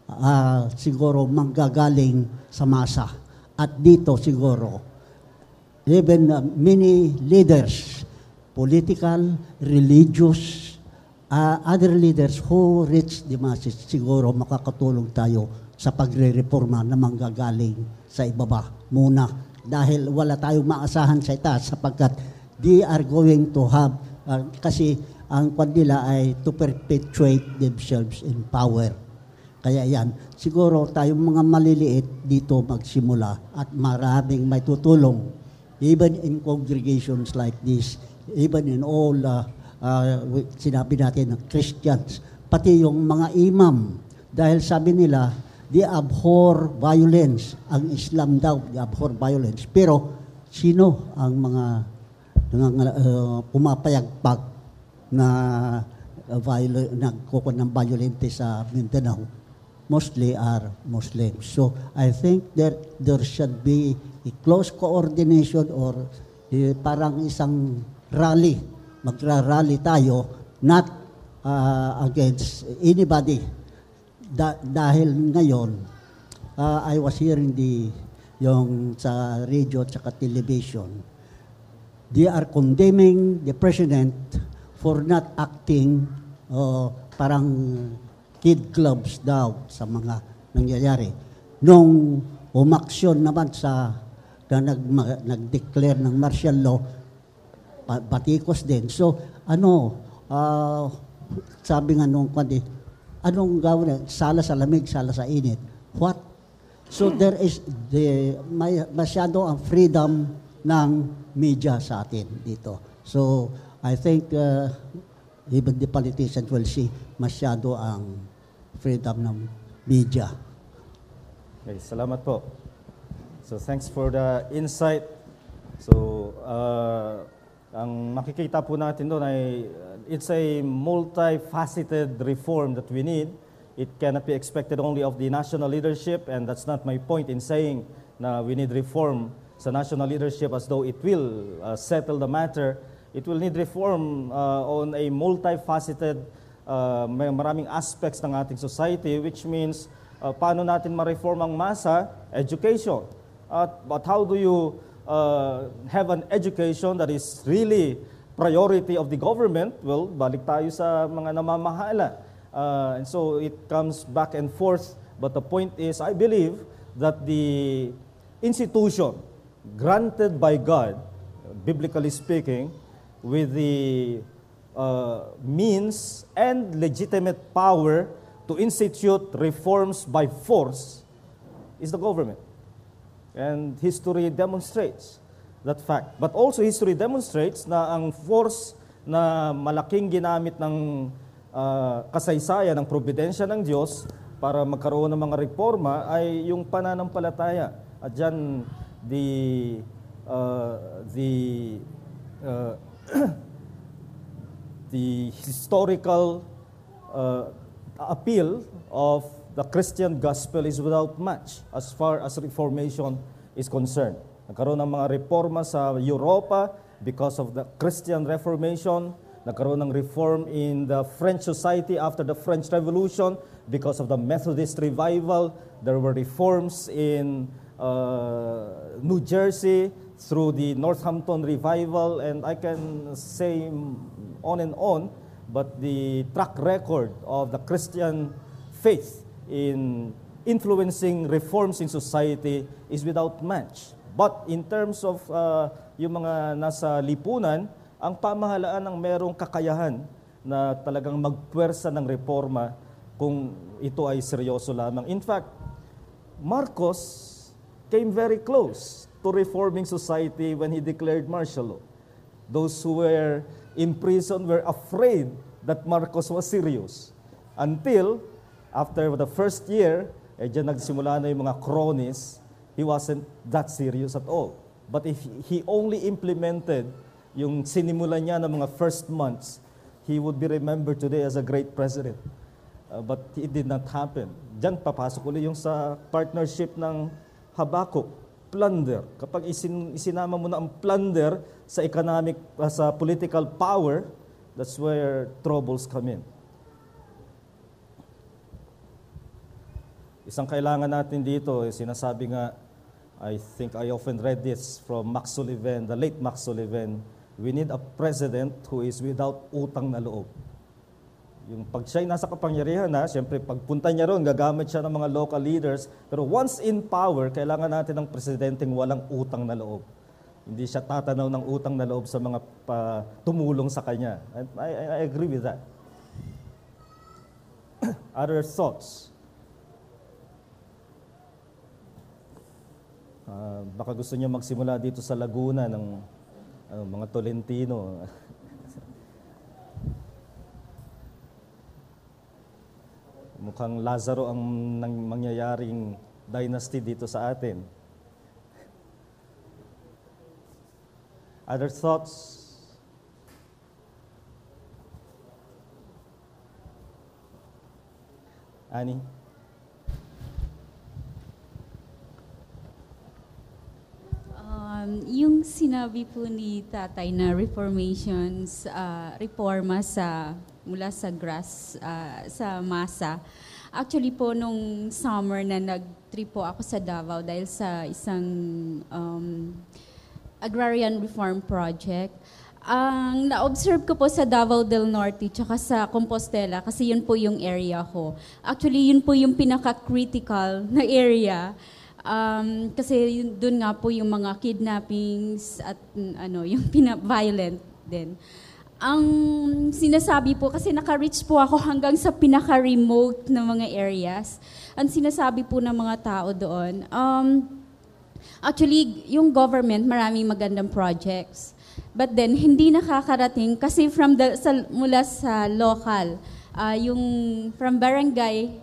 S3: siguro manggagaling sa masa. At dito siguro, even many leaders, political, religious, other leaders who reach the masses, siguro makakatulong tayo sa pagre-reforma na manggagaling sa ibaba muna. Dahil wala tayong maasahan sa itaas sapagkat they are going to have, kasi ang kwan nila ay to perpetuate themselves in power. Kaya yan, siguro tayong mga maliliit dito magsimula at maraming may tutulong. Even in congregations like this, even in all, sinabi natin, Christians, pati yung mga imam. Dahil sabi nila, they abhor violence. Ang Islam daw, they abhor violence. Pero, sino ang mga pumapayagpag na nagkukon ng violente sa Mindanao? Mostly are Muslims. So, I think that there should be a close coordination or parang isang rally. Magra-rally tayo, not against anybody. Dahil ngayon, I was hearing yung sa radio at saka television, they are condemning the president for not acting parang kid gloves daw sa mga nangyayari. Nung umaksyon naman na nag-declare ng martial law, batikos din. So, sabi nga nung anong gawin? Sala sa lamig, sala sa init. What? So, there is masyado ang freedom ng media sa atin dito. So, I think even the politicians will see masyado ang freedom ng media.
S1: Okay, salamat po. So, thanks for the insight. So, ang makikita po natin doon ay it's a multifaceted reform that we need. It cannot be expected only of the national leadership, and that's not my point in saying na we need reform sa national leadership as though it will settle the matter. It will need reform on a multifaceted, may maraming aspects ng ating society, which means paano natin ma-reform ang masa? Education. But how do you have an education that is really priority of the government? Well, balik tayo sa mga namamahala. And so it comes back and forth. But the point is, I believe that the institution granted by God, biblically speaking, with the means and legitimate power to institute reforms by force is the government. And history demonstrates that fact. But also history demonstrates na ang force na malaking ginamit ng kasaysayan, ng probidensya ng Diyos para magkaroon ng mga reforma ay yung pananampalataya. At dyan, the historical appeal of the Christian gospel is without match as far as Reformation is concerned. Nagkaroon ng mga reforma sa Europa because of the Christian Reformation. Nagkaroon ng reform in the French society after the French Revolution because of the Methodist revival. There were reforms in New Jersey through the Northampton revival, and I can say on and on, but the track record of the Christian faith in influencing reforms in society is without match. But in terms of yung mga nasa lipunan, ang pamahalaan ang merong kakayahan na talagang magpuwersa ng reforma kung ito ay seryoso lamang. In fact, Marcos came very close to reforming society when he declared martial law. Those who were in prison were afraid that Marcos was serious. Until, after the first year, dyan nagsimula na yung mga cronies, he wasn't that serious at all. But if he only implemented yung sinimulan niya ng mga first months, he would be remembered today as a great president. But it did not happen. Diyan papasok ulit yung sa partnership ng Habakkuk, plunder. Kapag isinama mo na ang plunder sa economic, sa political power, that's where troubles come in. isang kailangan natin dito, sinasabi nga, I think I often read this from Max Sullivan, the late Max Sullivan, we need a president who is without utang na loob. Yung pag siya'y nasa kapangyarihan, siyempre pagpunta niya ron, gagamit siya ng mga local leaders. Pero once in power, kailangan natin ng presidenteng walang utang na loob. Hindi siya tatanaw ng utang na loob sa mga tumulong sa kanya. I agree with that. Other thoughts? Baka gusto niyo magsimula dito sa Laguna ng mga Tolentino. Mukhang Lazaro ang mangyayaring dynasty dito sa atin. Other thoughts? Annie?
S2: Yung sinabi po ni Tatay na reformations, reforma mula sa grass, sa masa. Actually po, nung summer na nag-trip po ako sa Davao dahil sa isang agrarian reform project, ang na-observe ko po sa Davao del Norte tsaka sa Compostela, kasi yun po yung area ko. Actually, yun po yung pinaka-critical na area. Kasi doon nga po yung mga kidnappings at yung violent din. Ang sinasabi po, kasi naka-reach po ako hanggang sa pinaka-remote na mga areas. Ang sinasabi po ng mga tao doon, actually, yung government, maraming magandang projects. But then, hindi nakakarating kasi mula sa local, yung from barangay,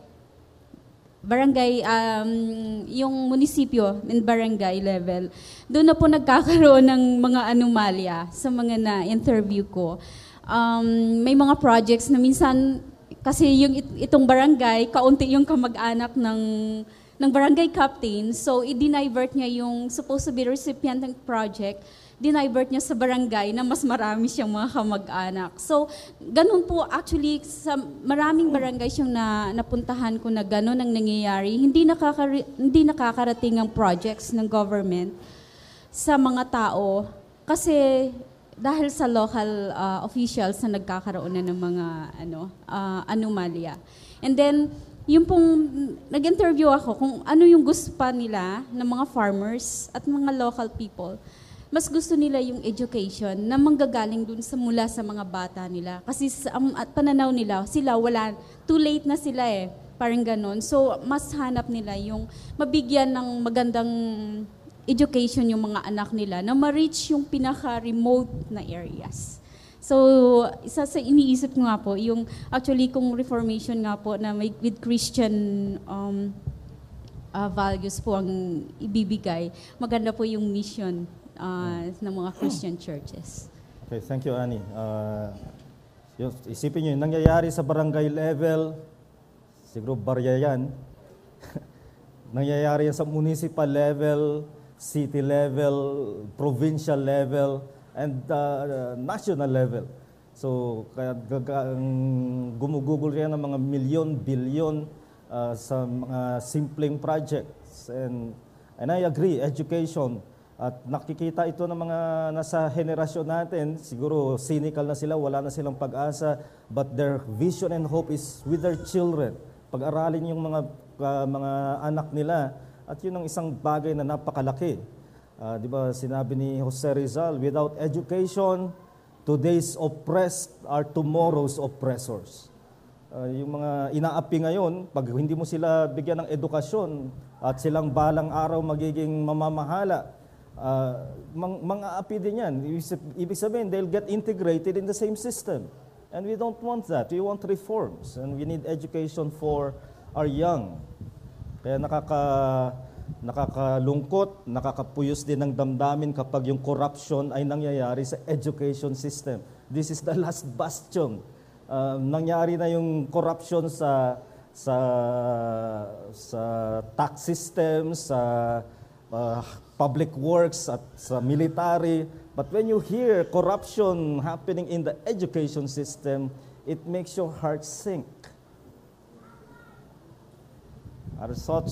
S2: yung munisipyo and barangay level, doon na po nagkakaroon ng mga anomalya sa mga na-interview ko. May mga projects na minsan, kasi itong barangay, kaunti yung kamag-anak ng barangay captain, so i-divert niya yung supposed to be recipient ng project, dinivert niya sa barangay na mas marami siyang mga kamag-anak. So, ganun po actually sa maraming barangay yung napuntahan ko na ganun ang nangyayari. Hindi nakakarating ang projects ng government sa mga tao kasi dahil sa local officials na nagkakaroon na ng mga anomalya. And then, yung pong nag-interview ako kung ano yung gusto pa nila ng mga farmers at mga local people. Mas gusto nila yung education na manggagaling dun mula sa mga bata nila. Kasi at pananaw nila, too late na sila parang ganon. So, mas hanap nila yung mabigyan ng magandang education yung mga anak nila na ma-reach yung pinaka-remote na areas. So, isa sa iniisip ko nga po, yung actually kung reformation nga po na with Christian values po ang ibibigay, maganda po yung mission ng mga Christian churches.
S1: Okay, thank you, Annie. Isipin nyo, yung nangyayari sa barangay level, siguro barya yan. Nangyayari yan sa municipal level, city level, provincial level, and national level. So, kaya gumugugol yan ng mga milyon, bilyon sa mga simpleng projects. And I agree, education. At nakikita ito ng mga nasa henerasyon natin, siguro cynical na sila, wala na silang pag-asa, but their vision and hope is with their children. Pag-aralin yung mga anak nila, at yun ang isang bagay na napakalaki. Di ba sinabi ni Jose Rizal, without education, today's oppressed are tomorrow's oppressors. Yung mga inaapi ngayon, pag hindi mo sila bigyan ng edukasyon at silang balang araw magiging mamamahala, mga api din yan. Ibig sabihin, they'll get integrated in the same system. And we don't want that. We want reforms. And we need education for our young. Kaya nakakalungkot, nakakapuyos din ng damdamin kapag yung corruption ay nangyayari sa education system. This is the last bastion. Nangyari na yung corruption sa tax system, sa public works at sa military. But when you hear corruption happening in the education system, it makes your heart sink. Other thoughts?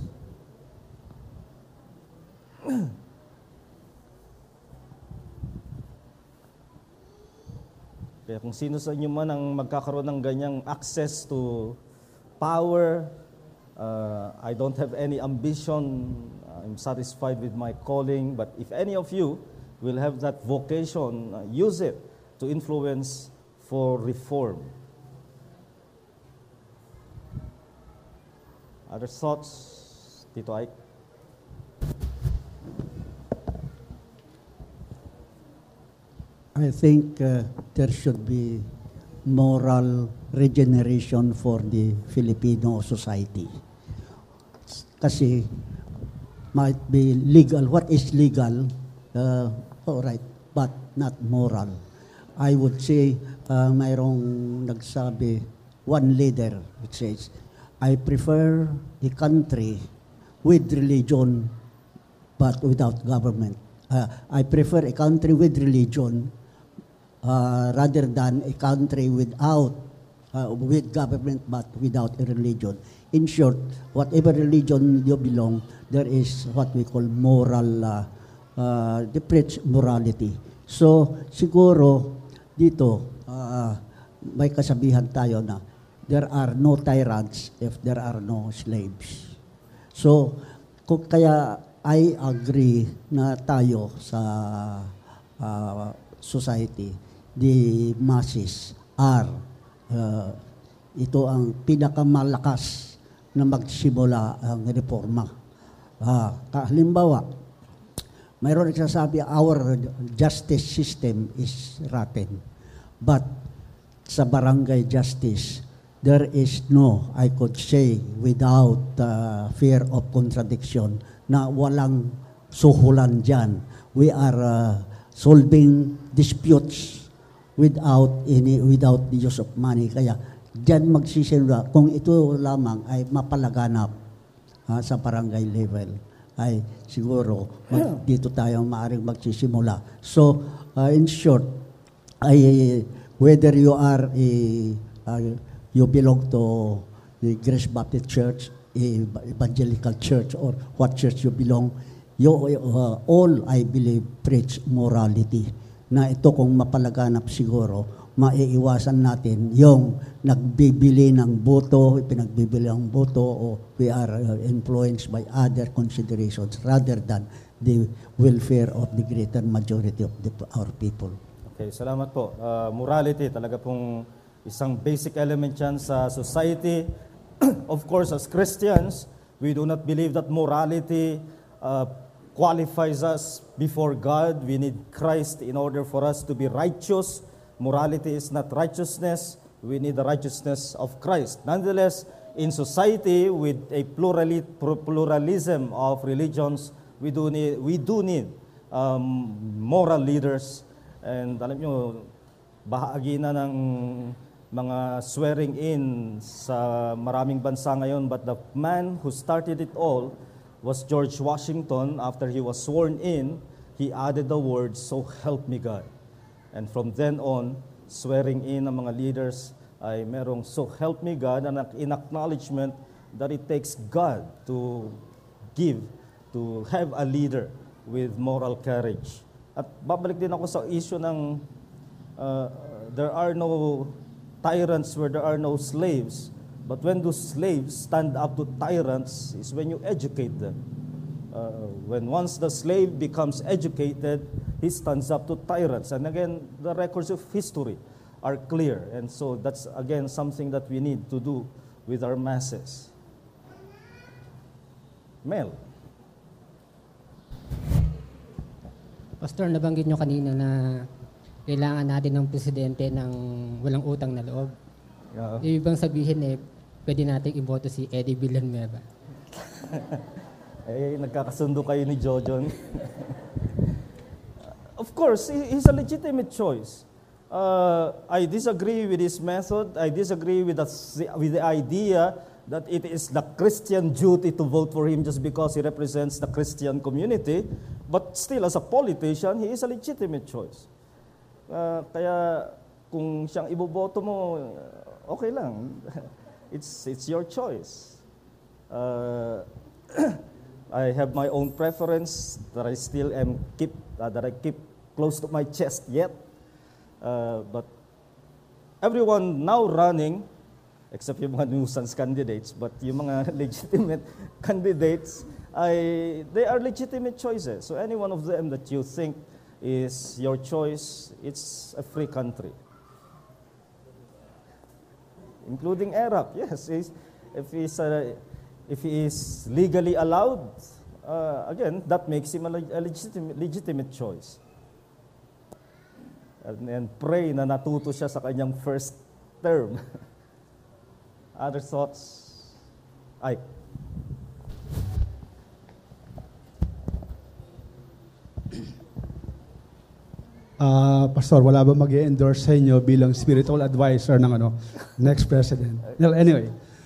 S1: Kaya kung sino sa inyo man ang magkakaroon ng ganyang access to power, I don't have any ambition, I'm satisfied with my calling, but if any of you will have that vocation, use it to influence for reform. Other thoughts, Tito Ike?
S3: I think there should be moral regeneration for the Filipino society. Kasi might be legal. What is legal? All right, but not moral. I would say mayroong nagsabi, one leader, which says, I prefer a country with religion but without government. I prefer a country with religion rather than a country without with government but without a religion. In short, whatever religion you belong, there is what we call moral, they preach morality. So, siguro, dito, may kasabihan tayo na, there are no tyrants if there are no slaves. So, kaya I agree na tayo sa society, the masses are, ito ang pinakamalakas na magsimula ang reforma. Halimbawa, mayroon nagsasabi, our justice system is rotten. But sa barangay justice, there is no, I could say, without fear of contradiction, na walang suhulan dyan. We are solving disputes without the use of money. Kaya dyan magsisimula, kung ito lamang ay mapalaganap sa barangay level, ay siguro dito tayo maaaring magsisimula. So, in short, whether you are you belong to the Grace Baptist Church, Evangelical Church, or what church you belong, all, I believe, preach morality. Na ito kung mapalaganap siguro, maiiwasan natin yung nagbibili ng boto, pinagbibili ng boto, o we are influenced by other considerations rather than the welfare of the greater majority of our people.
S1: Okay, salamat po. Morality, talaga pong isang basic element yan sa society. Of course, as Christians, we do not believe that morality qualifies us before God. We need Christ in order for us to be righteous. Morality is not righteousness. We need the righteousness of Christ. Nonetheless, in society with a pluralism of religions, we do need moral leaders. And alam nyo, bahagi na ng mga swearing in sa maraming bansa ngayon, but the man who started it all was George Washington. After he was sworn in, he added the words, "So help me God." And from then on, swearing in ng mga leaders ay merong "So help me God," and in acknowledgement that it takes God to have a leader with moral courage. At babalik din ako sa issue ng there are no tyrants where there are no slaves. But when those slaves stand up to tyrants is when you educate them. When once the slave becomes educated, he stands up to tyrants. And again, the records of history are clear. And so that's again something that we need to do with our masses. Mel.
S4: Pastor, nabanggit nyo kanina na kailangan natin ng presidente ng walang utang na loob. Ibang sabihin pwede natin iboto si Eddie Villanueva.
S1: Nagkakasundo kayo ni Jojon. Of course, he's a legitimate choice. I disagree with his method. I disagree with the idea that it is the Christian duty to vote for him just because he represents the Christian community. But still, as a politician, he is a legitimate choice. Kaya kung siyang iboboto mo, okay lang. It's your choice. Uh, I have my own preference that I still that I keep close to my chest yet. But everyone now running, except yung mga nuisance candidates, but yung mga legitimate candidates, they are legitimate choices. So any one of them that you think is your choice, it's a free country. Including Arab, yes. If he is legally allowed, again, that makes him a legitimate choice. And pray na natuto siya sa kanyang first term. Other thoughts? Ike?
S5: Pastor, wala ba mag-endorse sa inyo bilang spiritual advisor ng next president? Well, anyway,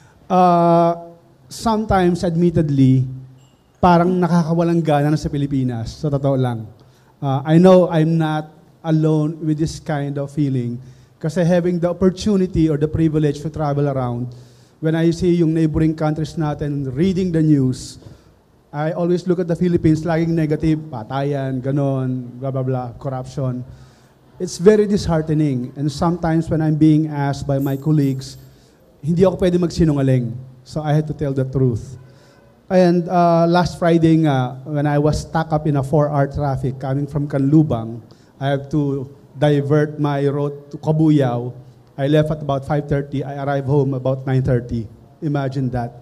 S5: sometimes, admittedly, parang nakakawalang gana na sa Pilipinas, sa totoo lang. I know I'm not alone with this kind of feeling kasi having the opportunity or the privilege to travel around, when I see yung neighboring countries natin, reading the news, I always look at the Philippines, laging negative, patayan, ganon, blah, blah, blah, corruption. It's very disheartening. And sometimes when I'm being asked by my colleagues, hindi ako pwede magsinungaling. So I had to tell the truth. And last Friday nga, when I was stuck up in a 4-hour traffic coming from Canlubang, I have to divert my road to Cabuyao. I left at about 5:30. I arrived home about 9:30. Imagine that.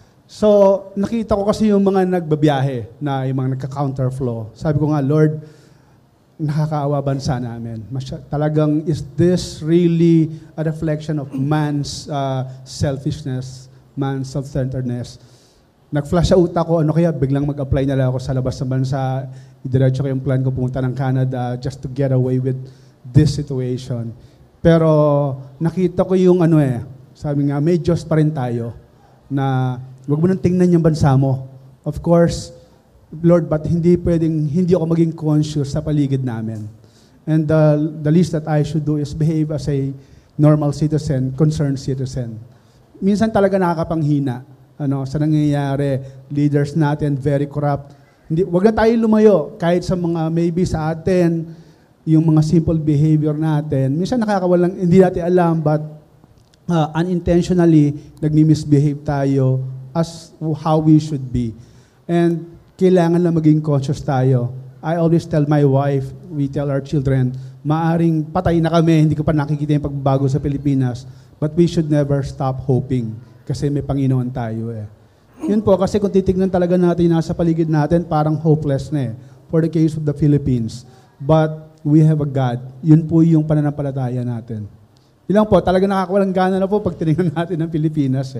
S5: So, nakita ko kasi yung mga nagbabiyahe na yung mga nagka-counterflow. Sabi ko nga, Lord, nakakaawa bansa namin. Talagang, is this really a reflection of man's selfishness, man's self-centeredness? Nag-flash sa utak ko, kaya biglang mag-apply na lang ako sa labas ng bansa. Idiretso ko yung plan ko pumunta ng Canada just to get away with this situation. Pero nakita ko yung sabi nga, may Diyos pa rin tayo na huwag mo nang tingnan yung bansa mo. Of course, Lord, but hindi ako maging conscious sa paligid namin. And the least that I should do is behave as a normal citizen, concerned citizen. Minsan talaga nakakapanghina. Sa nangyayari, leaders natin, very corrupt. Huwag na tayo lumayo, kahit sa mga, maybe sa atin, yung mga simple behavior natin. Minsan nakakawalang, hindi natin alam, but unintentionally, nagmi-misbehave tayo as how we should be. And kailangan na maging conscious tayo. I always tell my wife, we tell our children, maaring patay na kami, hindi ko pa nakikita yung pagbabago sa Pilipinas, but we should never stop hoping kasi may Panginoon tayo Yun po, kasi kung titignan talaga natin nasa paligid natin, parang hopeless na for the case of the Philippines. But we have a God. Yun po yung pananampalataya natin. Yun lang po, talaga nakakawalang gana na po pag tinignan natin ng Pilipinas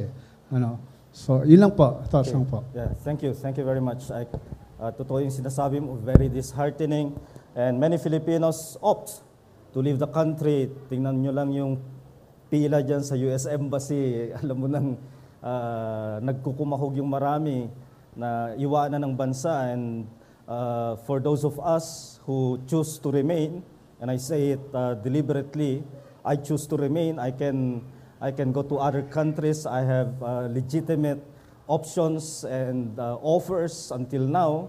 S5: So, yun lang po. Thoughts lang po.
S1: Yeah, thank you. Thank you very much. Totoo yung sinasabi mo, very disheartening. And many Filipinos opt to leave the country. Tingnan nyo lang yung pila dyan sa US Embassy. Alam mo nang nagkukumahog yung marami na iwanan ng bansa. And for those of us who choose to remain, and I say it deliberately, I choose to remain. I can go to other countries. I have legitimate options and offers until now.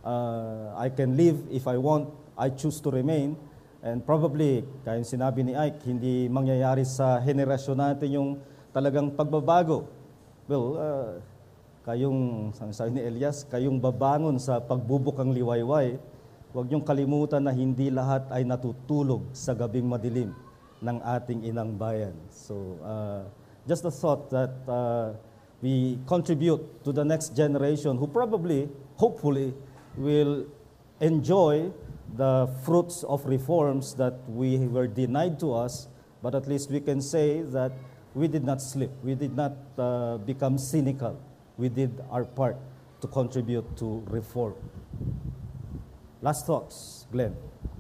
S1: I can leave if I want. I choose to remain. And probably, kaya yung sinabi ni Ike, hindi mangyayari sa henerasyon natin yung talagang pagbabago. Well, kayong, sabi ni Elias, kayong babangon sa pagbubukang liwayway, huwag niyong kalimutan na hindi lahat ay natutulog sa gabing madilim ng ating inang bayan. So, just the thought that we contribute to the next generation who probably, hopefully, will enjoy the fruits of reforms that we were denied to us, but at least we can say that we did not slip. We did not become cynical. We did our part to contribute to reform. Last thoughts, Glenn.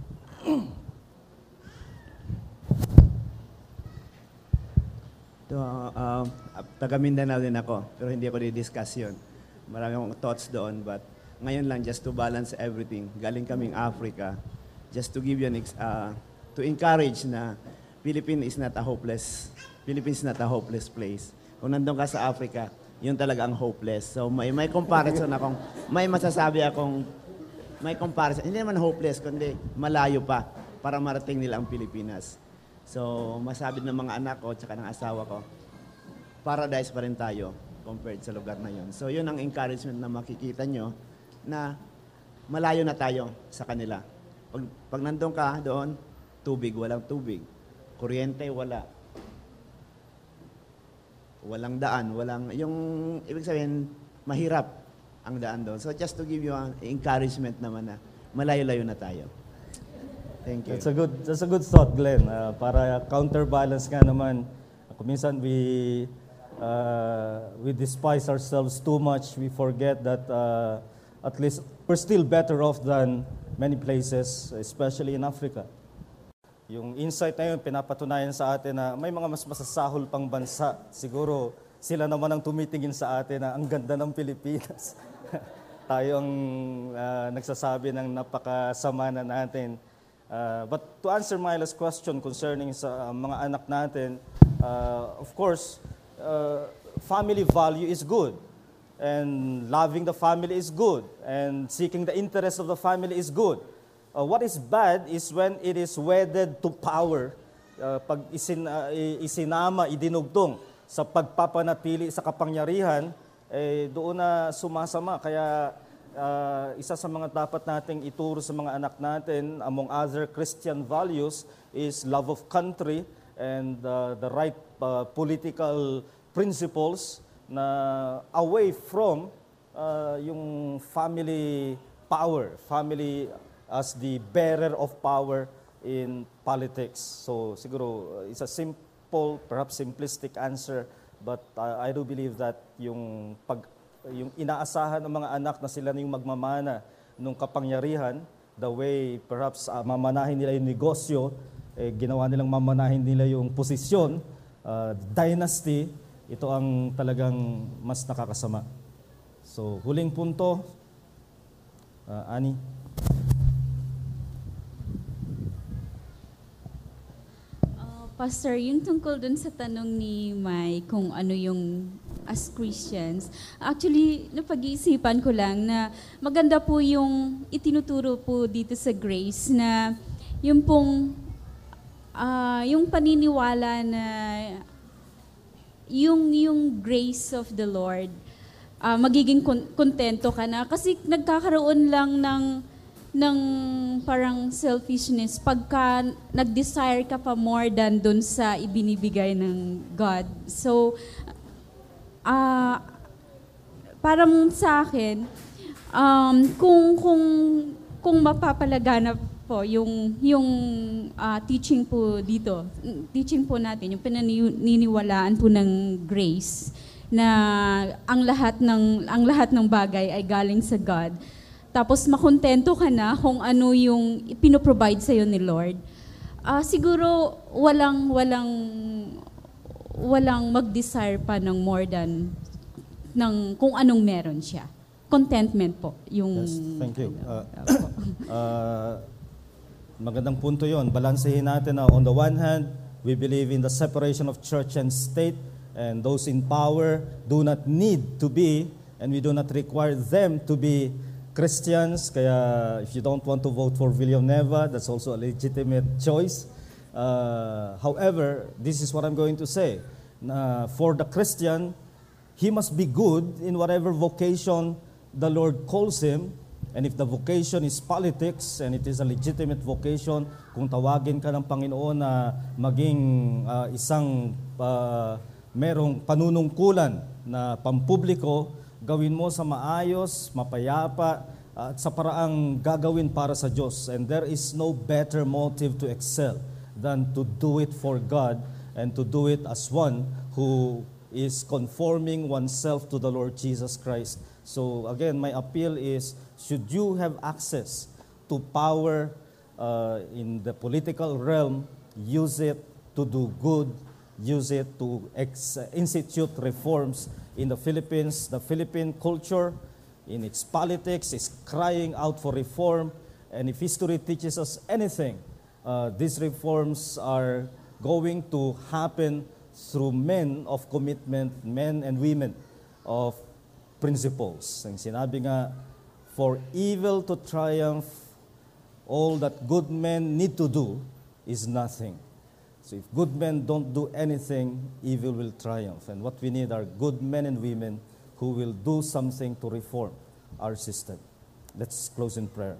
S6: Taga Mindanao din ako, pero hindi ako di-discuss yun. Marami akong thoughts doon, but ngayon lang, just to balance everything, galing kaming Africa, just to give you to encourage na Philippines is not a hopeless place. Kung nandun ka sa Africa, yun talaga ang hopeless. So may comparison akong, may masasabi akong, may comparison. Hindi naman hopeless, kundi malayo pa para marating nila ang Pilipinas. So masabi ng mga anak ko, tsaka ng asawa ko, paradise pa rin tayo compared sa lugar na yun. So yun ang encouragement na makikita nyo na malayo na tayo sa kanila. Pag nandun ka doon, tubig, walang tubig. Kuryente, wala. Walang daan, yung ibig sabihin, mahirap ang daan doon. So just to give you an encouragement naman na malayo-layo na tayo. Thank you.
S1: That's a good thought, Glenn. Para counterbalance nga naman, kung minsan we despise ourselves too much, we forget that at least we're still better off than many places, especially in Africa. Yung insight na yun, pinapatunayan sa atin na may mga mas masasahol pang bansa. Siguro, sila naman ang tumitingin sa atin na ang ganda ng Pilipinas. Tayo ang nagsasabi ng napakasama na natin. But to answer Myla's question concerning sa mga anak natin, of course, family value is good. And loving the family is good. And seeking the interest of the family is good. What is bad is when it is wedded to power. Pag isinama, idinugtong sa pagpapanatili sa kapangyarihan, doon na sumasama. Kaya isa sa mga dapat nating ituro sa mga anak natin, among other Christian values, is love of country and the right political principles na away from yung family power, family as the bearer of power in politics. So siguro it's a simple, perhaps simplistic answer, but I do believe that yung inaasahan ng mga anak na sila na yung magmamana ng kapangyarihan, the way perhaps mamanahin nila yung negosyo, ginawa nilang mamanahin nila yung posisyon, dynasty, ito ang talagang mas nakakasama. So, huling punto, Ani.
S2: Pastor, yung tungkol dun sa tanong ni Mike kung ano yung as Christians, actually, napag-iisipan ko lang na maganda po yung itinuturo po dito sa Grace na yung pong, yung paniniwala na yung grace of the Lord, magiging kontento ka na kasi nagkakaroon lang ng parang selfishness pagka nag-desire ka pa more than dun sa ibinibigay ng God. So, parang sa akin, kung mapapalaganap po yung teaching po dito, teaching po natin, yung pinaniniwalaan po ng grace na ang lahat ng bagay ay galing sa God. Tapos makontento ka na kung ano yung pinoprovide sa iyo ni Lord. Siguro walang mag-desire pa ng more than ng kung anong meron siya. Contentment po yung.
S1: Yes, thank you. Magandang punto yon. Balansehin natin na on the one hand, we believe in the separation of church and state, and those in power do not need to be, and we do not require them to be Christians. Kaya if you don't want to vote for Villanueva, that's also a legitimate choice. However, this is what I'm going to say. For the Christian, he must be good in whatever vocation the Lord calls him. And if the vocation is politics, and it is a legitimate vocation, kung tawagin ka ng Panginoon na maging isang merong panunungkulan na pampubliko, gawin mo sa maayos, mapayapa, at sa paraang gagawin para sa Diyos. And there is no better motive to excel than to do it for God and to do it as one who is conforming oneself to the Lord Jesus Christ. So again, my appeal is, should you have access to power in the political realm, use it to do good, use it to institute reforms in the Philippines. The Philippine culture in its politics is crying out for reform, and if history teaches us anything, these reforms are going to happen through men of commitment, men and women of principles. Ang sinabi nga, for evil to triumph, all that good men need to do is nothing. So if good men don't do anything, evil will triumph. And what we need are good men and women who will do something to reform our system. Let's close in prayer.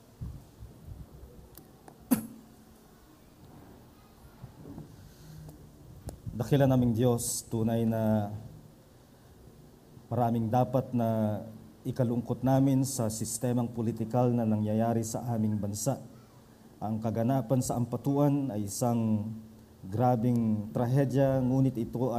S1: Dakila naming Diyos, tunay na maraming dapat na ikalungkot namin sa sistemang politikal na nangyayari sa aming bansa. Ang kaganapan sa Ampatuan ay isang grabing trahedya, ngunit ito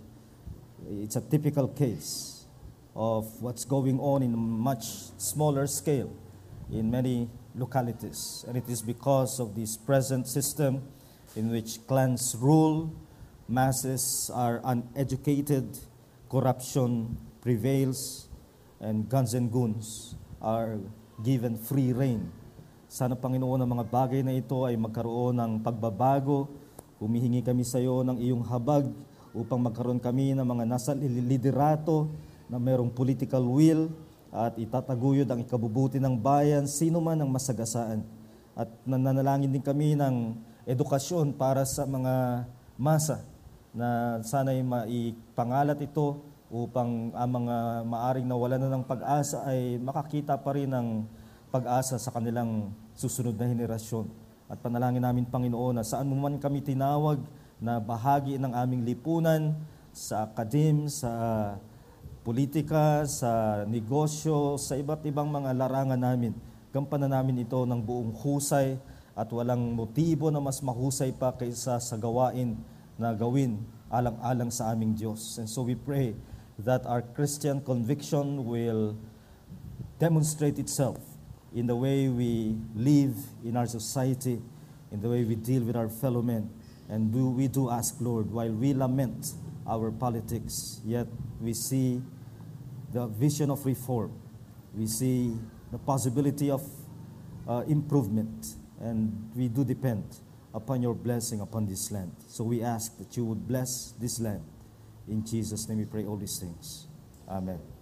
S1: it's a typical case of what's going on in a much smaller scale in many localities. And it is because of this present system in which clans rule, masses are uneducated, corruption prevails, and guns and goons are given free rein. Sana, Panginoon, ang mga bagay na ito ay magkaroon ng pagbabago. Humihingi kami sa iyo ng iyong habag upang magkaroon kami ng mga nasa liderato na mayroong political will at itataguyod ang ikabubuti ng bayan, sino man ang masagasaan. At nananalangin din kami ng edukasyon para sa mga masa na sana'y maipangalat ito upang ang mga maaring nawalan na ng pag-asa ay makakita pa rin ng pag-asa sa kanilang susunod na henerasyon. At panalangin namin, Panginoon, na saan mo man kami tinawag na bahagi ng aming lipunan, sa akadim, sa politika, sa negosyo, sa iba't ibang mga larangan namin, gampanan namin ito ng buong husay at walang motibo na mas mahusay pa kaysa sa gawain na gawin alang-alang sa aming Diyos. And so we pray that our Christian conviction will demonstrate itself in the way we live in our society, in the way we deal with our fellow men. And we do ask, Lord, while we lament our politics, yet we see the vision of reform. We see the possibility of improvement, and we do depend upon your blessing upon this land. So we ask that you would bless this land. In Jesus' name we pray all these things. Amen.